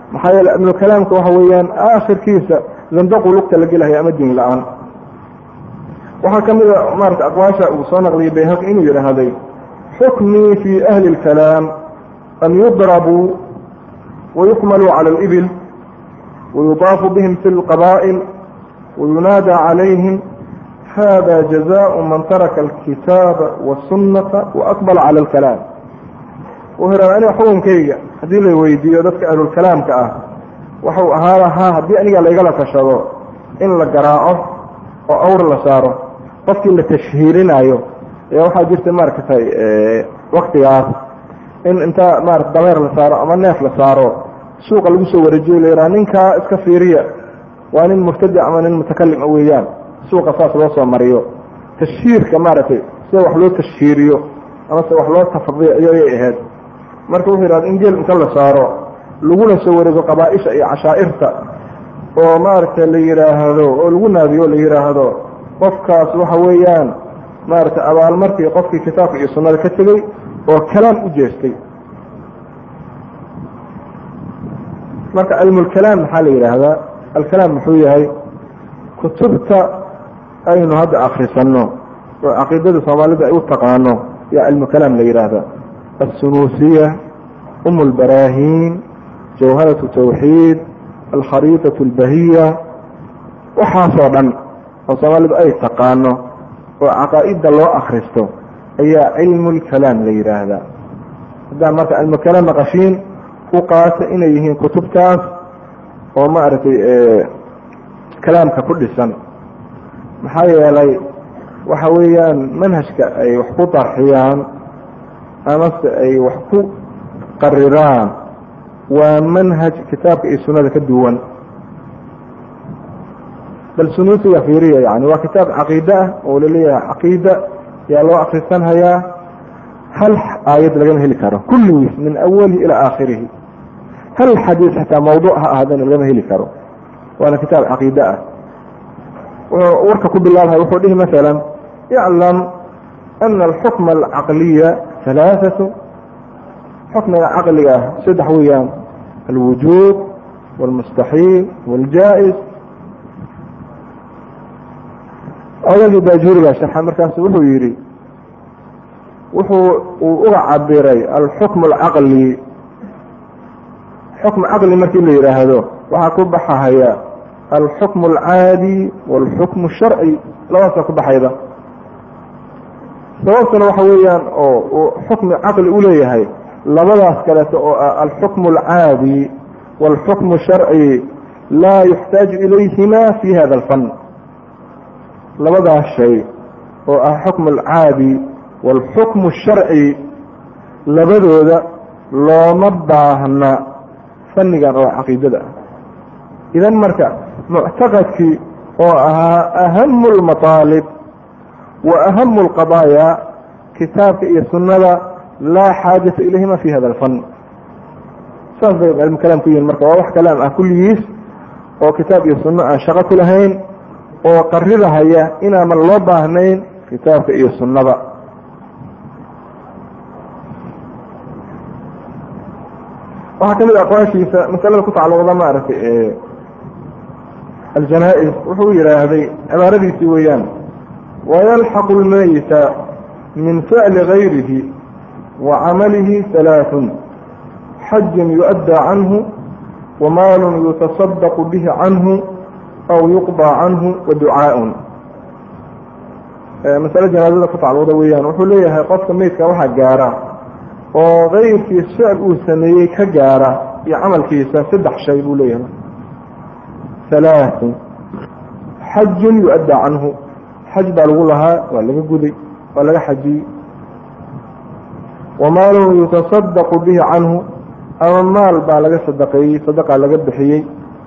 maxaa yeele ibnu kalaamka waxa weeyaan aakhirkiisa zandaqu lugta la gelahaya ama diin la-aan. waxaa ka mid a maarata aqwaasha uu soo naqliyay bayhaqi inuu yidhaahday xukmii fi ahli اlkalaam an yudrabuu wayuxmaluu cala alibil wayudaafu bihim fi lqabaa'il wayunaada calayhim hada jazaء man taraka alkitaaba wاsunata waaqbala cala alkalaam. wuxuu yidhahda aniga xukunkayga haddii la weydiiyo dadka ahlulkalaamka ah waxau ahaa lahaa haddii aniga laygala tashado in la garaaco oo awr la saaro qofkii la tashhiirinayo ayaa waxaa jirta maaragtay waktigaas in inta maarata dameer la saaro ama neef la saaro suuqa lagu soo wareejiyo la yidhaha ninkaa iska fiiriya waa nin mubtadic ama nin mutakalima weeyaan, suuqa saas loo soo mariyo. tashhiirka maaragtay sida wax loo tashhiiriyo ama se wax loo tafadiiciyo ayay ahayd. marka wuxuu yidhahda in geel inta la saaro laguna soo wareego qabaaisha iyo cashaa'irta oo maaragtay la yidhaahdo oo lagu naadiyo la yidhaahdo qofkaas waxa weeyaan maaragtay abaalmarkii qofkii kitaabka iyo sunnada ka tegey oo kalaam u jeestay. marka cilmulkalaam maxaa la yidhaahdaa? alkalaam muxuu yahay? kutubta aynu hadda akrisanno oo caqiidada soomaalida ay u taqaano yaa cilmukalaam la yidhaahdaa. السنوسية أم البراهين جوهرة التوحيد الخريطة البهية وحاصرا وصوالب أي تقانه وعقائد الله أخرسته أي علم الكلام غير هذا. هذا مرة علم الكلام غشين وقاس إليه كتب تاس وما أعرف إيه كلام ككل سنة محايا لي وحويا منهج أي وحقوط أحيان amase ay wax ku qariraan waa manhaj kitaabka iyo sunada ka duwan. bal sunuusiga fiiriya yani waa kitaab caqiide ah oo laleeyahay caqiida yaa loo akrisan hayaa hal aayad lagama heli karo kulligiis min awalihi ilaa aakhirihi, hal xadiis xataa mawduuc ha ahaadana lagama heli karo, waana kitaab caqiide ah. wuxuu warka ku bilaabhay wuxuu dhihi masalan yaclam ana alxukma alcaqliya ثلاثة حكم عقلي سدح ويان الوجوب والمستحيل والجائز. أولا باجور لا شرح مركز وحو يري وحو وعبري الحكم العقلي حكم عقلي ما كله يرى هذا وحكم بحها الحكم العادي والحكم الشرعي لا وصف بحيدا. sababtuna waxa weeyaan oo xukmi caqli u leeyahay labadaas kaleeto oo alxukmu alcaadi waalxukmu sharci laa yuxtaaju ilayhima fi hada alfan. labadaas shay oo ah xukmu alcaadi waalxukmu sharci labadooda looma baahna fannigan oo caqiidada ah. idan marka muctaqadkii oo ahaa ahamu lmataalib وأهم القضايا كتاب إيه السنة لا حاجة إليهما في هذا الفن. صار علم كلام كي المركة ووح كلام أكل يس وكتاب إيه السنة شغط لهين وقررها هي إنا من الله هنين كتاب إيه السنة. وهكذا الأقوال مثلا كنت على وضع معرفة إيه الجنائز وحويرة هذه عبارة دي سويان ويلحق الميت من فعل غيره وعمله ثلاث حج يؤدى عنه ومال يتصدق به عنه أو يقضى عنه ودعاء. مسألة جنازة قطع الوضويان وحليها قصة ميت كواحد جارة وغير في السعر أسميه كجارة يعمل كيسا سدح شيء ليها ثلاث حج يؤدى عنه xaj baa lagu lahaa waa laga guday waa laga xajiyey wamaalun yutasadaqu bihi canhu ama maal baa laga sadaqeeyey sadaqaa laga bixiyey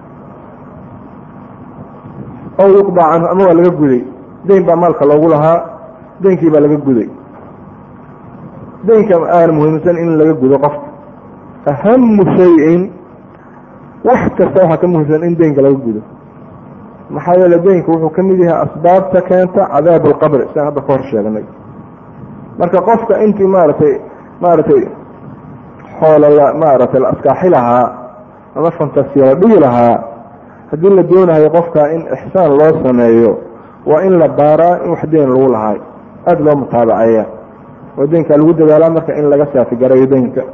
aw yuqdaa canhu ama waa laga guday deyn baa maalka loogu lahaa deynkii baa laga guday. deynka aana muhiimsan in laga gudo qofka ahamu shayin wax kasta waxaa ka muhiimsan in deynka laga gudo. maxaa yeele deynku wuxuu ka mid yahay asbaabta keenta cadaab alqabri sidaan hadda ka hor sheegnay. marka qofka intii maaragtay maaragtay xoola la maaragtay la askaaxi lahaa ama fantasiya la dhigi lahaa haddii la doonayo qofka in ixsaan loo sameeyo waa in la baaraa in wax deen lagu lahay aada loo mutaabaceeya oo deenka lagu dadaalaa marka in laga saafi garayo deenka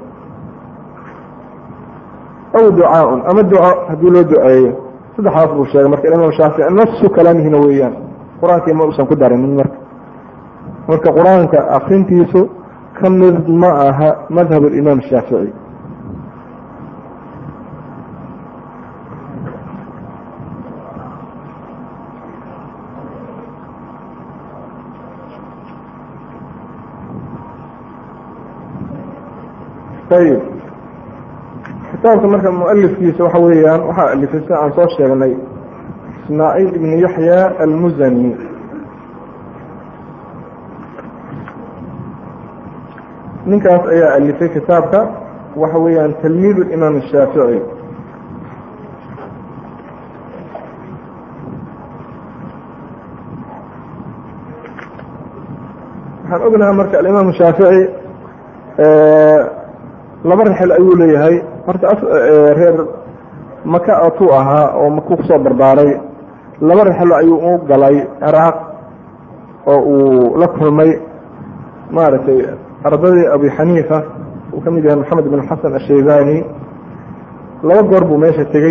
aw ducaaun ama duco haddii loo duceeyo saddexdaas buu sheegay marka imaam shaafici nafsu kalaamihina weeyaan qur-aankii ma uusan ku darinin marka marka qur-aanka akrintiisu ka mid ma aha madhab alimaam shaafici ayib kitaabka marka mualifkiisa waxa weeyaan waxaa alifay sida aan soo sheegnay ismaaciil ibn yaxya almuzani ninkaas ayaa alifay kitaabka waxa weeyaan tilmiid imaam الshaafiعي waxaan ognahay marka alimaam الshaafiعي laba rixil ayuu leeyahay horta reer maka atuu ahaa oo maku kusoo barbaaray laba rixilo ayuu u galay ciraaq oo uu la kulmay maaragtay ardadii abi xaniifa uu ka mid yahay maxamed ibn xasan ashaybani laba goor buu meesha tegey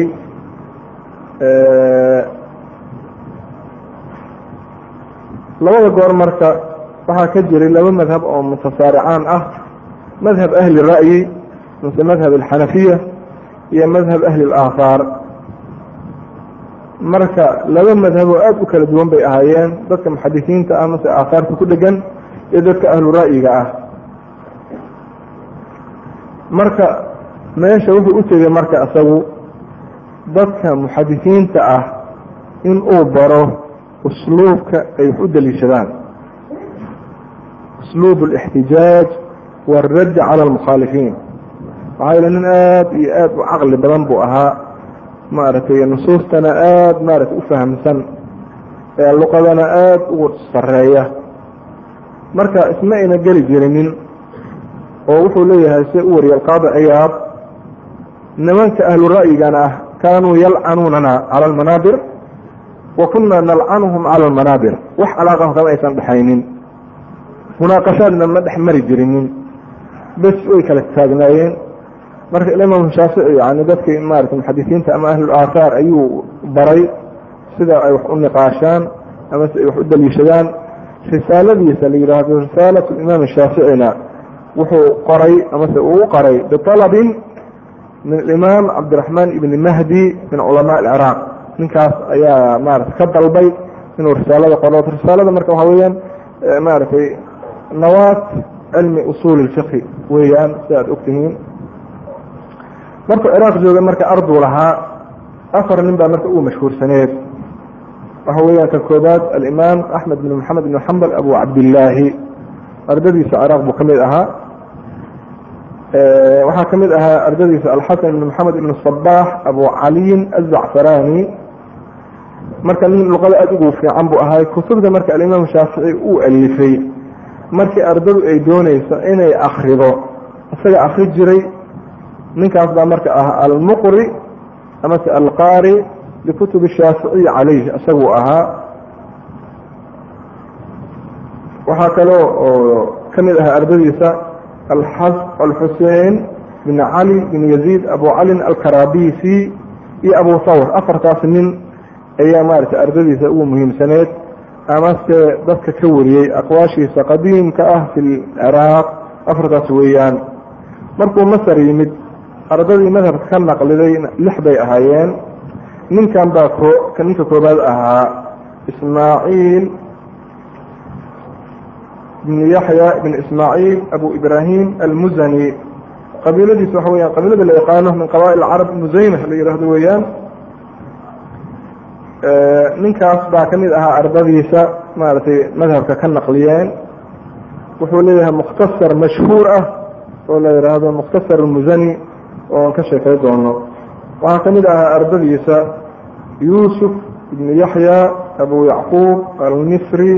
labada goor marka waxaa ka jiray laba madhab oo mutasaaricaan ah madhab ahli ra'yi mise madhab alxanafiya iyo madhab ahli alaahaar marka laba madhab oo aada u kala duwan bay ahaayeen dadka muxadisiinta ah mase aahaarka ku dhegan iyo dadka ahlu ra'yiga ah marka meesha wuxuu u tegey marka isagu dadka muxadisiinta ah in uu baro usluubka ay wax u daliishadaan usluub alixtijaaj wاlradd calى اlmukhaalifiin waxaa yila nin aad iyo aad u caqli badan buu ahaa maaragtay nusuustana aad maaragtay u fahamsan ee luqadana aad ugu sareeya marka isma ayna geli jirinin oo wuxuu leeyahay se u wariya alqaadi ciyaad nimanka ahlu ra'yigana ah kaanuu yalcanuunana calى اlmanaabir wa kunaa nalcanuhum calى اlmanaabir wax calaaqaho kama aysan dhexaynin munaaqashaadna ma dhex mari jirinin bes way kala taagnaayeen marka imaam shaafici yani dadkii maarata muxadisiinta ama ahlu aathaar ayuu baray sida ay wax u niqaashaan ama si ay wax u daliishadaan risaaladiisa la yidhaahdo risaalat imaam shaaficina wuxuu qoray amase uu qoray biطalabin min imaam cabdiraxmaan ibni mahdi min culamaa alciraaq ninkaas ayaa maarata ka dalbay inuu risaalada qoro risaalada marka waxaa weeyaan maaragtay nawaat cilmi usuul اlfiqhi weeyaan si aad ogtihiin markuu ciraaq joogay marka arduu lahaa afar nin baa marka ugu mashhuursaneed waxa weeyaan ka koobaad alimaam axmed bin maxamed ibn xambal abu cabdillaahi ardadiisa ciraaq buu ka mid ahaa waxaa ka mid ahaa ardadiisa alxasan ibn maxamed ibn sabaax abu caliyin azacfarani marka nin luqada aada ugu fiican buu ahay kutubta marka alimaam shaafici uu alifay markii ardadu ay doonayso inay akrido isaga akri jiray ninkaas baa marka ah almuqri amase alqaari likutub shaaficiy calayh isaguu ahaa waxaa kaloo oo ka mid ahaa ardadiisa alxusein bin cali bin yaziid abu calin alkarabisi iyo abu thawr afartaas nin ayaa maaragtay ardadiisa ugu muhiimsaneed amase dadka ka wariyey aqwaashiisa qadiimka ah fi lciraaq afartaas weeyaan markuu masar yimid ardadii madhabka ka naqliday lix bay ahaayeen ninkan baa ko ninka koobaad ahaa ismaaciil ibn yaxya ibn ismaaciil abu ibrahim almuzani qabiiladiisa waxa weyaan qabiilada la yaqaano min qabaa'il carab muzayma la yidhaahdo weeyaan ninkaas baa ka mid ahaa ardadiisa maaragtay madhabka ka naqliyeen wuxuu leeyahay mukhtasar mashhuur ah oo la yidhaahdo mukhtasar almuzani oon ka sheekay doono waxaa ka mid ahaa ardadiisa yuusuf ibn yaxya abu yacquub almisri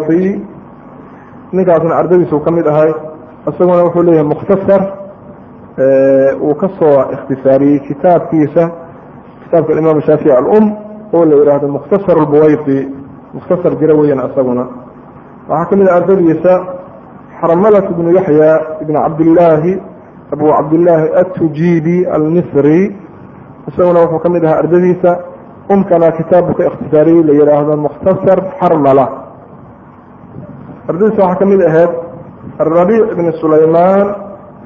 albuwayti ninkaasna ardadiisa uu ka mid ahay isaguna wuxuu leeyahay mukhtasar وكسو اختصاري كتاب كيسة كتاب الإمام الشافعي الأم هو اللي يراد مختصر البويطي مختصر جرويا أصابنا وحكم الأرض يسا حرملة بن يحيى بن عبد الله أبو عبد الله التجيبي المصري وسونا وحكم لها أرض يسا أم كان كتابك اختصاري ليراد مختصر حرملة أرض يسا حكم لها الربيع بن سليمان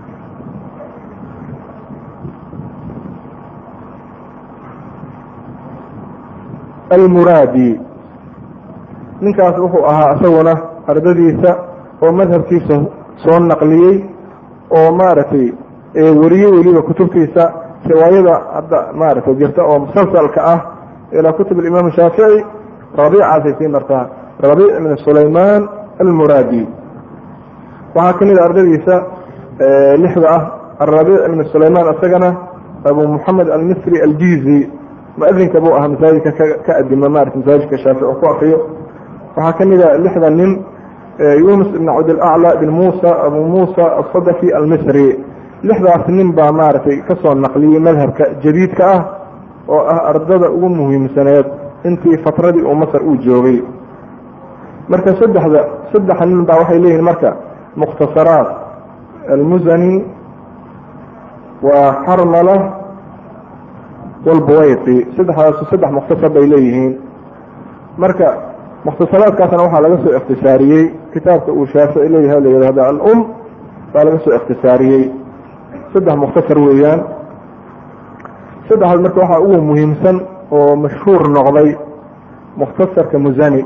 المرادي من كاس وحو أها أسونا أردديسا ومذهب كيسا سوان نقليي ومارتي وريي وليبا كتب كيسا سوايدا مارتي جرتا ومسلسل كأه إلى كتب الإمام الشافعي ربيع عزيزين مرتها ربيع من سليمان المرادي وهكذا الأردديسا لحظة الربيع من سليمان السجنة أبو محمد المصري الجيزي مأذن كبوءها مساجك كأدم ممارس مساجك الشافعي وقوعفيه وهكذا لحظة من يونس بن عبد الأعلى بن موسى أبو موسى الصدفي المصري لحظة سنين بمارتي كسوة النقلية مذهب جديد كأه وأردد أمه من سنوات انتي فترة دي ومصر أوجوغي مركز سدح ذا سدح من بعوحي إليه المركز مختصرات المزني وحرملة والبويطي سدح سدح مختصر بإليهين مركز مختصرات كاسنا وحا لغسو اختصاريي كتابك وشافع إليها لهذا الأم فلغسو اختصاريي سدح مختصر ويان سدح المركز وحا أوه مهمسا ومشهور نغضي مختصر كمزاني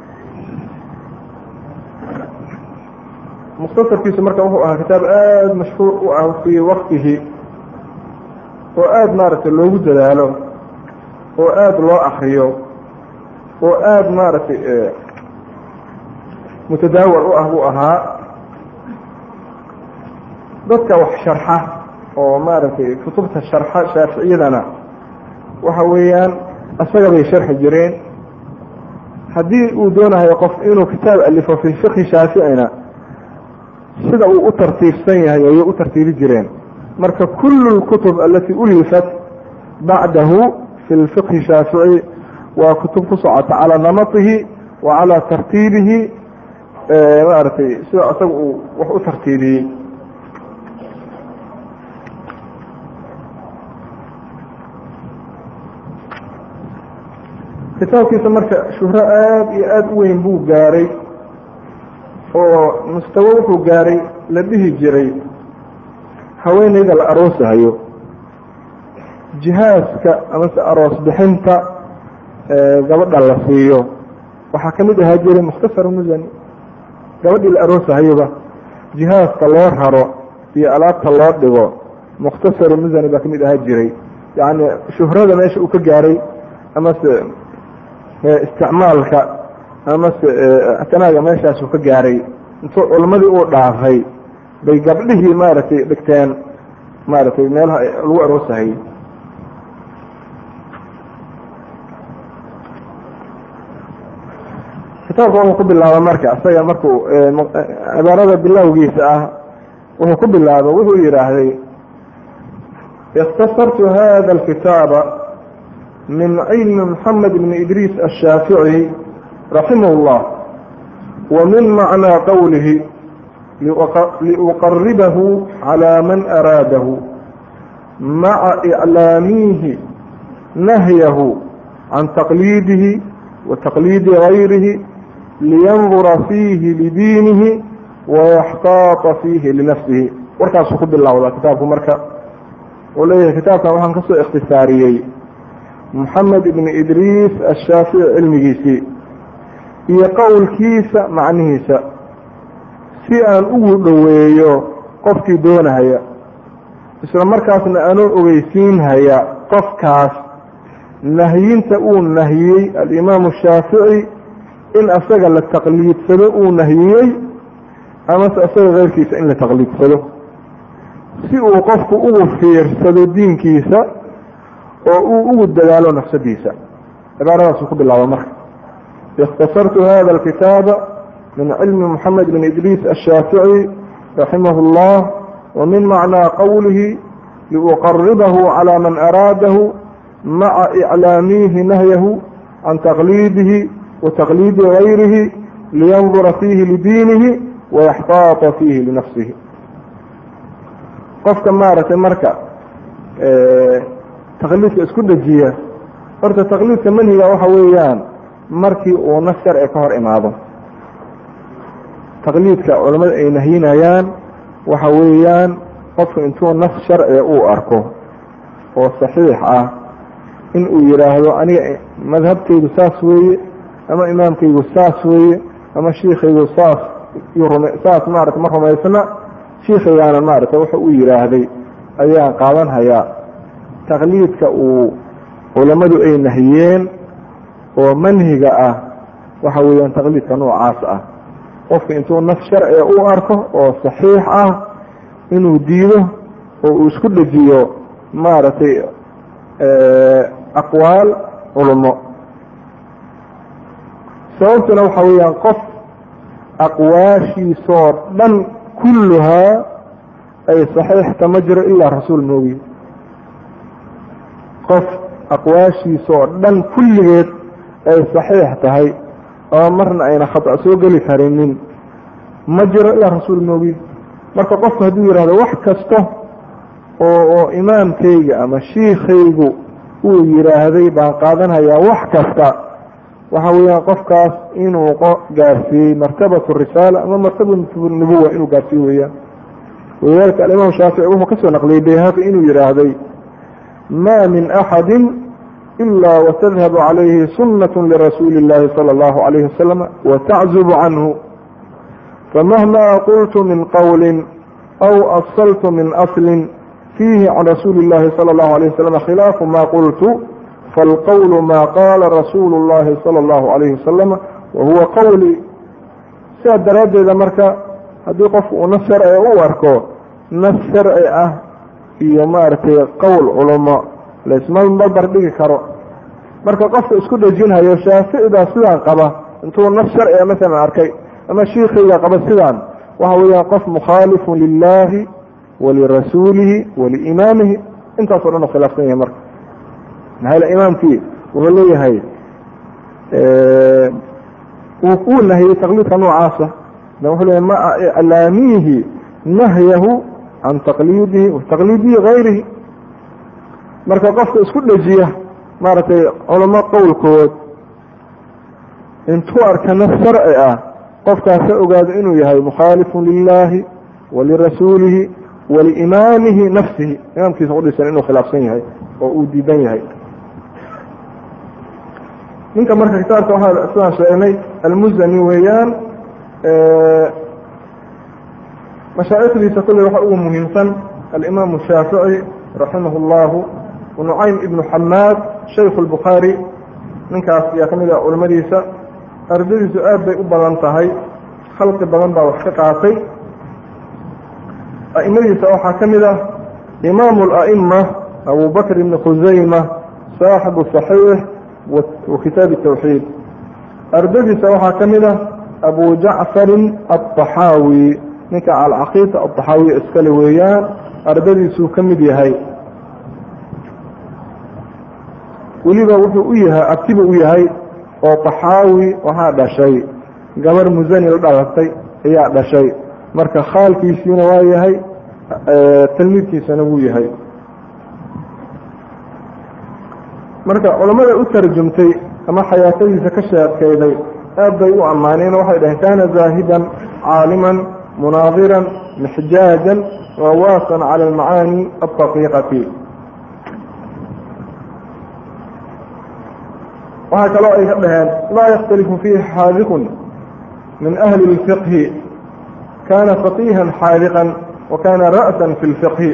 مختصر في سمركة وحا كتاب آد مشهور في وقته وآد مارت اللوغو دلاله وآد لو أخريو وآد مارتي متداول وأهو أها ضدك وح شرحة ومارتي كتبت الشرحة شافعيدنا وحويان أسفق شرح الجرين هدي ودونها يقف إنه كتاب ألفه في فقه شافعنا سدعوا أترتيب سنة هي أترتيب الجرين مركب كل الكتب التي ألفت بعده في الفقه الشافعي وكتب قصعت على نمطه وعلى ترتيبه ما أعرفي سواء أسوأ وحو ترتيبه كتاب كيس مركة شهراء آد وين بو قاري ومستوى قاري لبه جري حوين إذا الأروس هيو جهازك أمس أروس بحنت gabadha la siiyo waxaa kamid ahaa jiray mukhtasar muzani gabadhii la aroos hayba jihaaska loo raro iyo alaabta loo dhigo mukhtasar muzani baa kamid ahaa jiray yani shuhrada meesha uu ka gaaray ama isticmaalka ama atanaga meeshaas uu ka gaaray intuu culimadii uu dhaafay bay gabdhihii maaragtay dhigteen maaragtay meelaha lagu aroosahay kitaabka wuxuu ku bilaabay marka asaga markuu cibaarada bilowgiisa ah wuxuu ku bilaabay wuxuu yiraahday اختصرت هذا الكتاب من علم محمد بن إدريس الشافعي رحمه الله ومن معنى قوله لأقربه على من أراده مع إعلاميه نهيه عن تقليده وتقليد غيره لينظر فيه لدينه ويحتاط فيه لنفسه وركاس خد الله ولا كتابه مركا وليه كتابه وحن كسو اختصاريي محمد بن إدريس الشافعي علميسي هي قول كيسة معنيسة سيان أول دويو قفكي دون هيا إسلا مركاسنا أنو أويسين هيا قفكاس نهيين تقول نهيي الإمام الشافعي إن أساق للتقليد سلو نهيي أما سأساق غير كيسة إن لتقليد سلو سيئو قفك أغفير سلو دين كيسة وأغو الدلالو نفس ديسة عبارة سيكون بالله ومرك اختصرت هذا الكتاب من علم محمد بن إدريس الشافعي رحمه الله ومن معنى قوله لأقربه على من أراده مع إعلاميه نهيه عن تقليده وتقليد غيره لينظر فيه لدينه ويحتاط فيه لنفسه. qofka maaragtay marka taqliidka isku dhajiya horta taqliidka manhiga waxa weeyaan markii uu nas sharci ka hor imaado. taqliidka culamada ay nahyinayaan waxa weeyaan qofku intuu nas sharci uu arko oo saxiix ah in uu yiraahdo aniga madhabtaydu saas weeye ama imaamkaygu saas weeye ama shiikhaygu saas yurme saas maaragtay ma rumaysna shiikhayaana maaragtay wuxuu u yiraahday ayaan qaadan hayaa. taqliidka uu culamadu ay nahiyeen oo manhiga ah waxa weeyaan taqliidka noocaas ah qofka intuu nas sharci u arko oo saxiix ah inuu diido oo uu isku dhajiyo maaragtay aqwaal culamo. sababtuna waxa weeyaan qof aqwaashiisoo dhan kulluhaa ay saxiixta ma jiro ilaa rasuul moogi. qof aqwaashiisoo dhan kulligeed ay saxiix tahay oo marna ayna khata soo geli karinin ma jiro ilaa rasuul moogi. marka qofku hadduu yidhahdo wax kasta oo oo imaamkayga ama shiikhaygu uu yidhaahday baan qaadanhayaa wax kasta waxa weeyaan qofkaas inuu gaarsiiyey martabatu risaala ama martabatu nubuwa inuu gaarsiiyo weeyaan. walidaalika alimaam shaafici wuxuu kasoo naqliyey bayhaqi inuu yidhaahday ma min axadi ilaa watadhabu calayhi sunnat lirasuuli اllahi salى اllahu alayhi wasalam wataczubu canhu famahma qultu min qowli aw asaltu min aslin fiihi can rasuuli اllahi salى اllahu alayh wasalam khilaafu ma qultu فالqول ma qاla رasuul الlahi salى الlahu عalayه wasalam wahuwa qowlي. sidaa daraaddeeda marka haddii qofku uu nas sharci u arko nas sharci ah iyo maaragtay qowl culamo laysma barbar dhigi karo. marka qofka isku dhejinhayo shaaficida sidaan qaba intuu nas sharciga masalan arkay ama shiikhayga qaba sidaan waxa weeyaan qof mukhaalifu lilahi walirasuulihi waliimaamihi intaasoo dhan u khilaafsan yahay. marka maxaa imaamkii wuxuu leeyahay uu nahiyey taqliidka noocaasa wuxuu leeyahay maca iclaamihi nahyahu can taqliidihi wa taqliidi gayrihi. marka qofka isku dhejiya maaragtay culamo qowlkood intuu arka nas sharci ah qofkaasa ogaado inuu yahay mukhaalifun lilahi walirasuulihi waliimaamihi nafsihi imaamkiisa udhisan inuu khilaafsan yahay oo uu diidan yahay. ninka marka kitaabka waxaa sidaan sheegnay almuzani weeyaan mashaaikhdiisa kulley waxa ugu muhiimsan alimaamu shaafici raximah اllahu nucaym ibnu xamaad shaykhu اlbukhaari ninkaas ayaa kamid ah culamadiisa. ardadiisu aad bay u badan tahay khalqi badan baa wax ka qaatay. a'imadiisa waxaa ka mid ah imaamu اla'ima abu bakr ibni khusayma saaxibu صaxiix وkitaaب التwxيid. ardadiisa waxaa ka mid ah abu jacfarin الطaxaawi ninka alcaqiida aلطaxaawiya iskale weeyaan ardadiisuu ka mid yahay. weliba wuxuu u yahay abtiba u yahay oo طaxaawi waxaa dhashay gabar musani la dhalatay ayaa dhashay. marka khaalkiisiina waa yahay tilmiidkiisana wuu yahay. marka culamada u tarjumtay ama xayaatadiisa ka sheekeyday aad bay u ammaaneen. waxay dhaheen kana zaahidan caaliman munaadiran mixjaajan wawaasan cala almacaani aldaqiiqati. waxaa kaloo ay ka dhaheen laa yakhtalifu fiihi xaadiqun min ahli اlfiqhi kana faqihan xaadiqan wa kana ra'san fi اlfiqhi.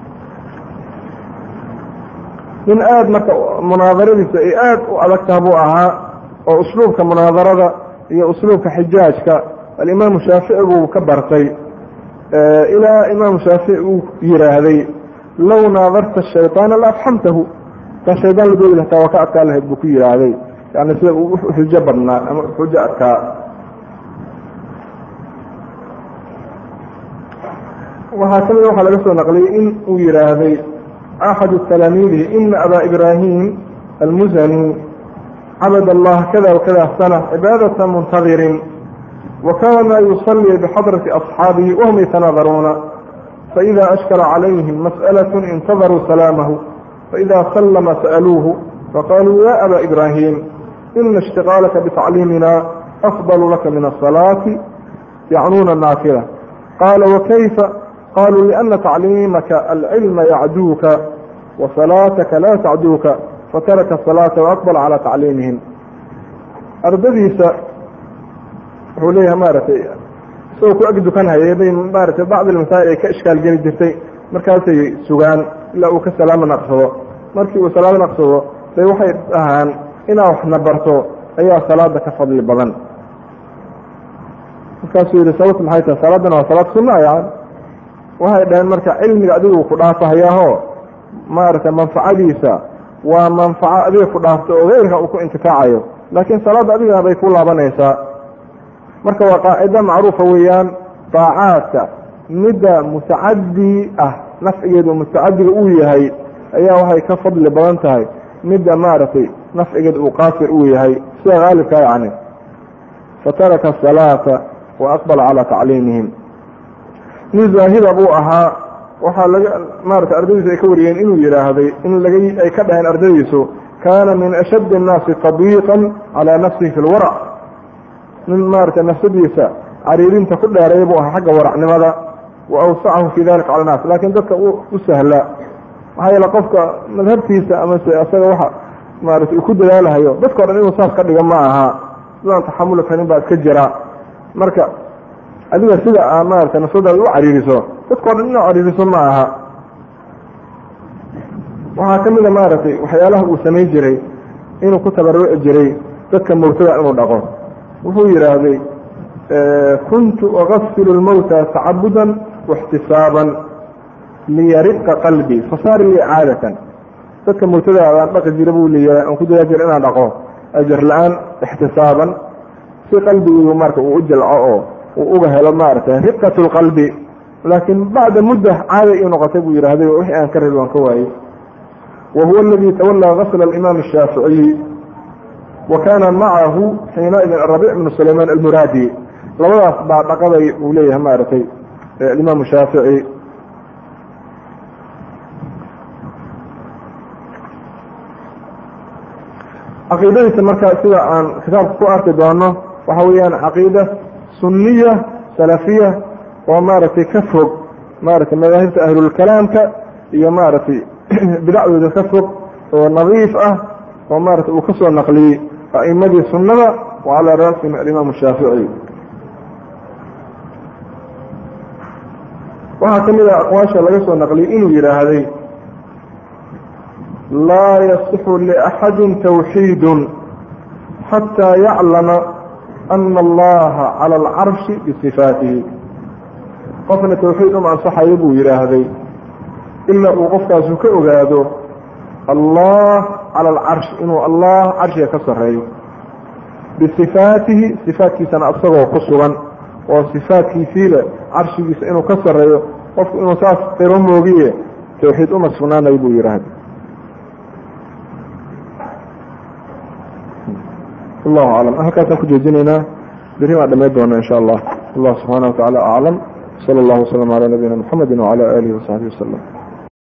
nin aada marka munaadaradiisa ay aada u adagtaha buu ahaa oo usluubka munaadarada iyo usluubka xijaajka alimaamu shaafici buu ka bartay ilaa imaamu shaafici uu yiraahday low naadarta shayطaana la afxamtahu taa shaydaan ladoodi lataa waa ka adkaa lahayd buu ku yiraahday yani sida u xujo badnaa ama xujo adkaa. وهكذا وحا لغا سو نقلي إن ويراهي أحد التلاميذ إن أبا إبراهيم المزني عبد الله كذا وكذا سنة عبادة منتظر وكان يصلي بحضرة أصحابه وهم يتناظرون فإذا أشكل عليهم مسألة انتظروا سلامه فإذا سلم سألوه فقالوا يا أبا إبراهيم إن اشتغالك بتعليمنا أفضل لك من الصلاة يعنون النافلة. قال وكيف؟ قالوا لأن تعليمك العلم يعدوك وصلاتك لا تعدوك فترك الصلاة وأقبل على تعليمهم. أردديس حوليها مارتي سوف أجد كان هيبين مارتي بعض المسائل كإشكال جريد جرتي مركزي سوغان إلا وكسلام نقصه مركي وسلام نقصه سيوحي أهان إنا وحنا برتو أيها صلاة كفضل بضن كاسو يري سوت محايتا صلاة وصلاة سنة يعني وهي دان مركا علمي أدوه قدافة هياهو مارتي منفعة ديسا ومنفعة أدوه قدافة وغيرها أكو انتفاعيه لكن صلاة أدوه بيكون لابنيسا marka waa qaacida macruufa weeyaan طاacaadka midda mutacadi ah nafcigeedu mutacadiga uu yahay ayaa waxay ka fadli badan tahay midda maaragtay nafcigeedu uu qaasir uu yahay sida gaalibka yani fataraka الصلاة وأقبل على تعليمهم. nin zaahida buu ahaa waxaa laga maaragtay ardaydiisu ay ka wariyeen inuu yidhaahday in laga ay ka dhaheen ardaydiisu kaana min ashad الnaasi tadyiiqan calى nafsihi fi اlwarac من مارك نفسديسا عريرين تكل ريبو حق ورعنمدا واوسعه في ذلك على الناس لكن ذلك وسهلا هاي لقفك مذهبتيسا اما اسغا waxa مارك ku dalaalahayo dadka dhan inuu saas ka dhiga ma aha sidaan taxamul kan baad ka jira marka adiga sida amarka nafsada u cariiriso dadka dhan inuu cariiriso ma aha waxa kamida maartay waxyaalaha uu sameey jiray inuu ku tabarruc jiray dadka mowtada inuu dhaqo wuxuu yiraahday kuntu aghsilu al-mawta ta'abbudan wa ihtisaban liyariqa qalbi fasar li aadatan dadka mowtada aan dhaqi jiray buu leeyahay aan ku dadaajir inaan dhaqo ajr la'aan ihtisaban si qalbigu marka uu jalco oo uu uga helo maartay riqatul qalbi laakin bacda muddah caadi inuu noqotay buu yiraahday wixii aan ka reebaan ka waayay وهو الذي تولى غسل الإمام الشافعي وكان معه حينئذ الربيع بن سليمان المرادي لولا بعد قضي وليه مارتي الإمام الشافعي عقيدة المركز سواء عن كتاب قوات دوانه وحويا عقيدة سنية سلفية ومارتي كفر مارتي مذاهب أهل الكلام هي مارتي بدعوة كفر ونظيف أه ومارتي وكسر نقلي أئمة السنة وعلى رأسهم الإمام الشافعي. وهكذا أقواش لقصة نقليين إلى هذه لا يصح لأحد توحيد حتى يعلم أن الله على العرش بصفاته. قفل توحيد مع صحيبه إلى هذه إلا وقفك سكء هذا الله على العرش إنه الله عرش يكسر بصفاته صفاته سنأصغه قصرا وصفاته فيله عرش إنه كسر وفق إنه ساس قيرون موغية توحيد أمة سنانا يبو يرهد. الله أعلم. أهكذا تنكو جيجينينا بريم عدم يدونا إن شاء الله. الله سبحانه وتعالى أعلم. صلى الله وسلم على نبينا محمد وعلى آله وصحبه وسلم.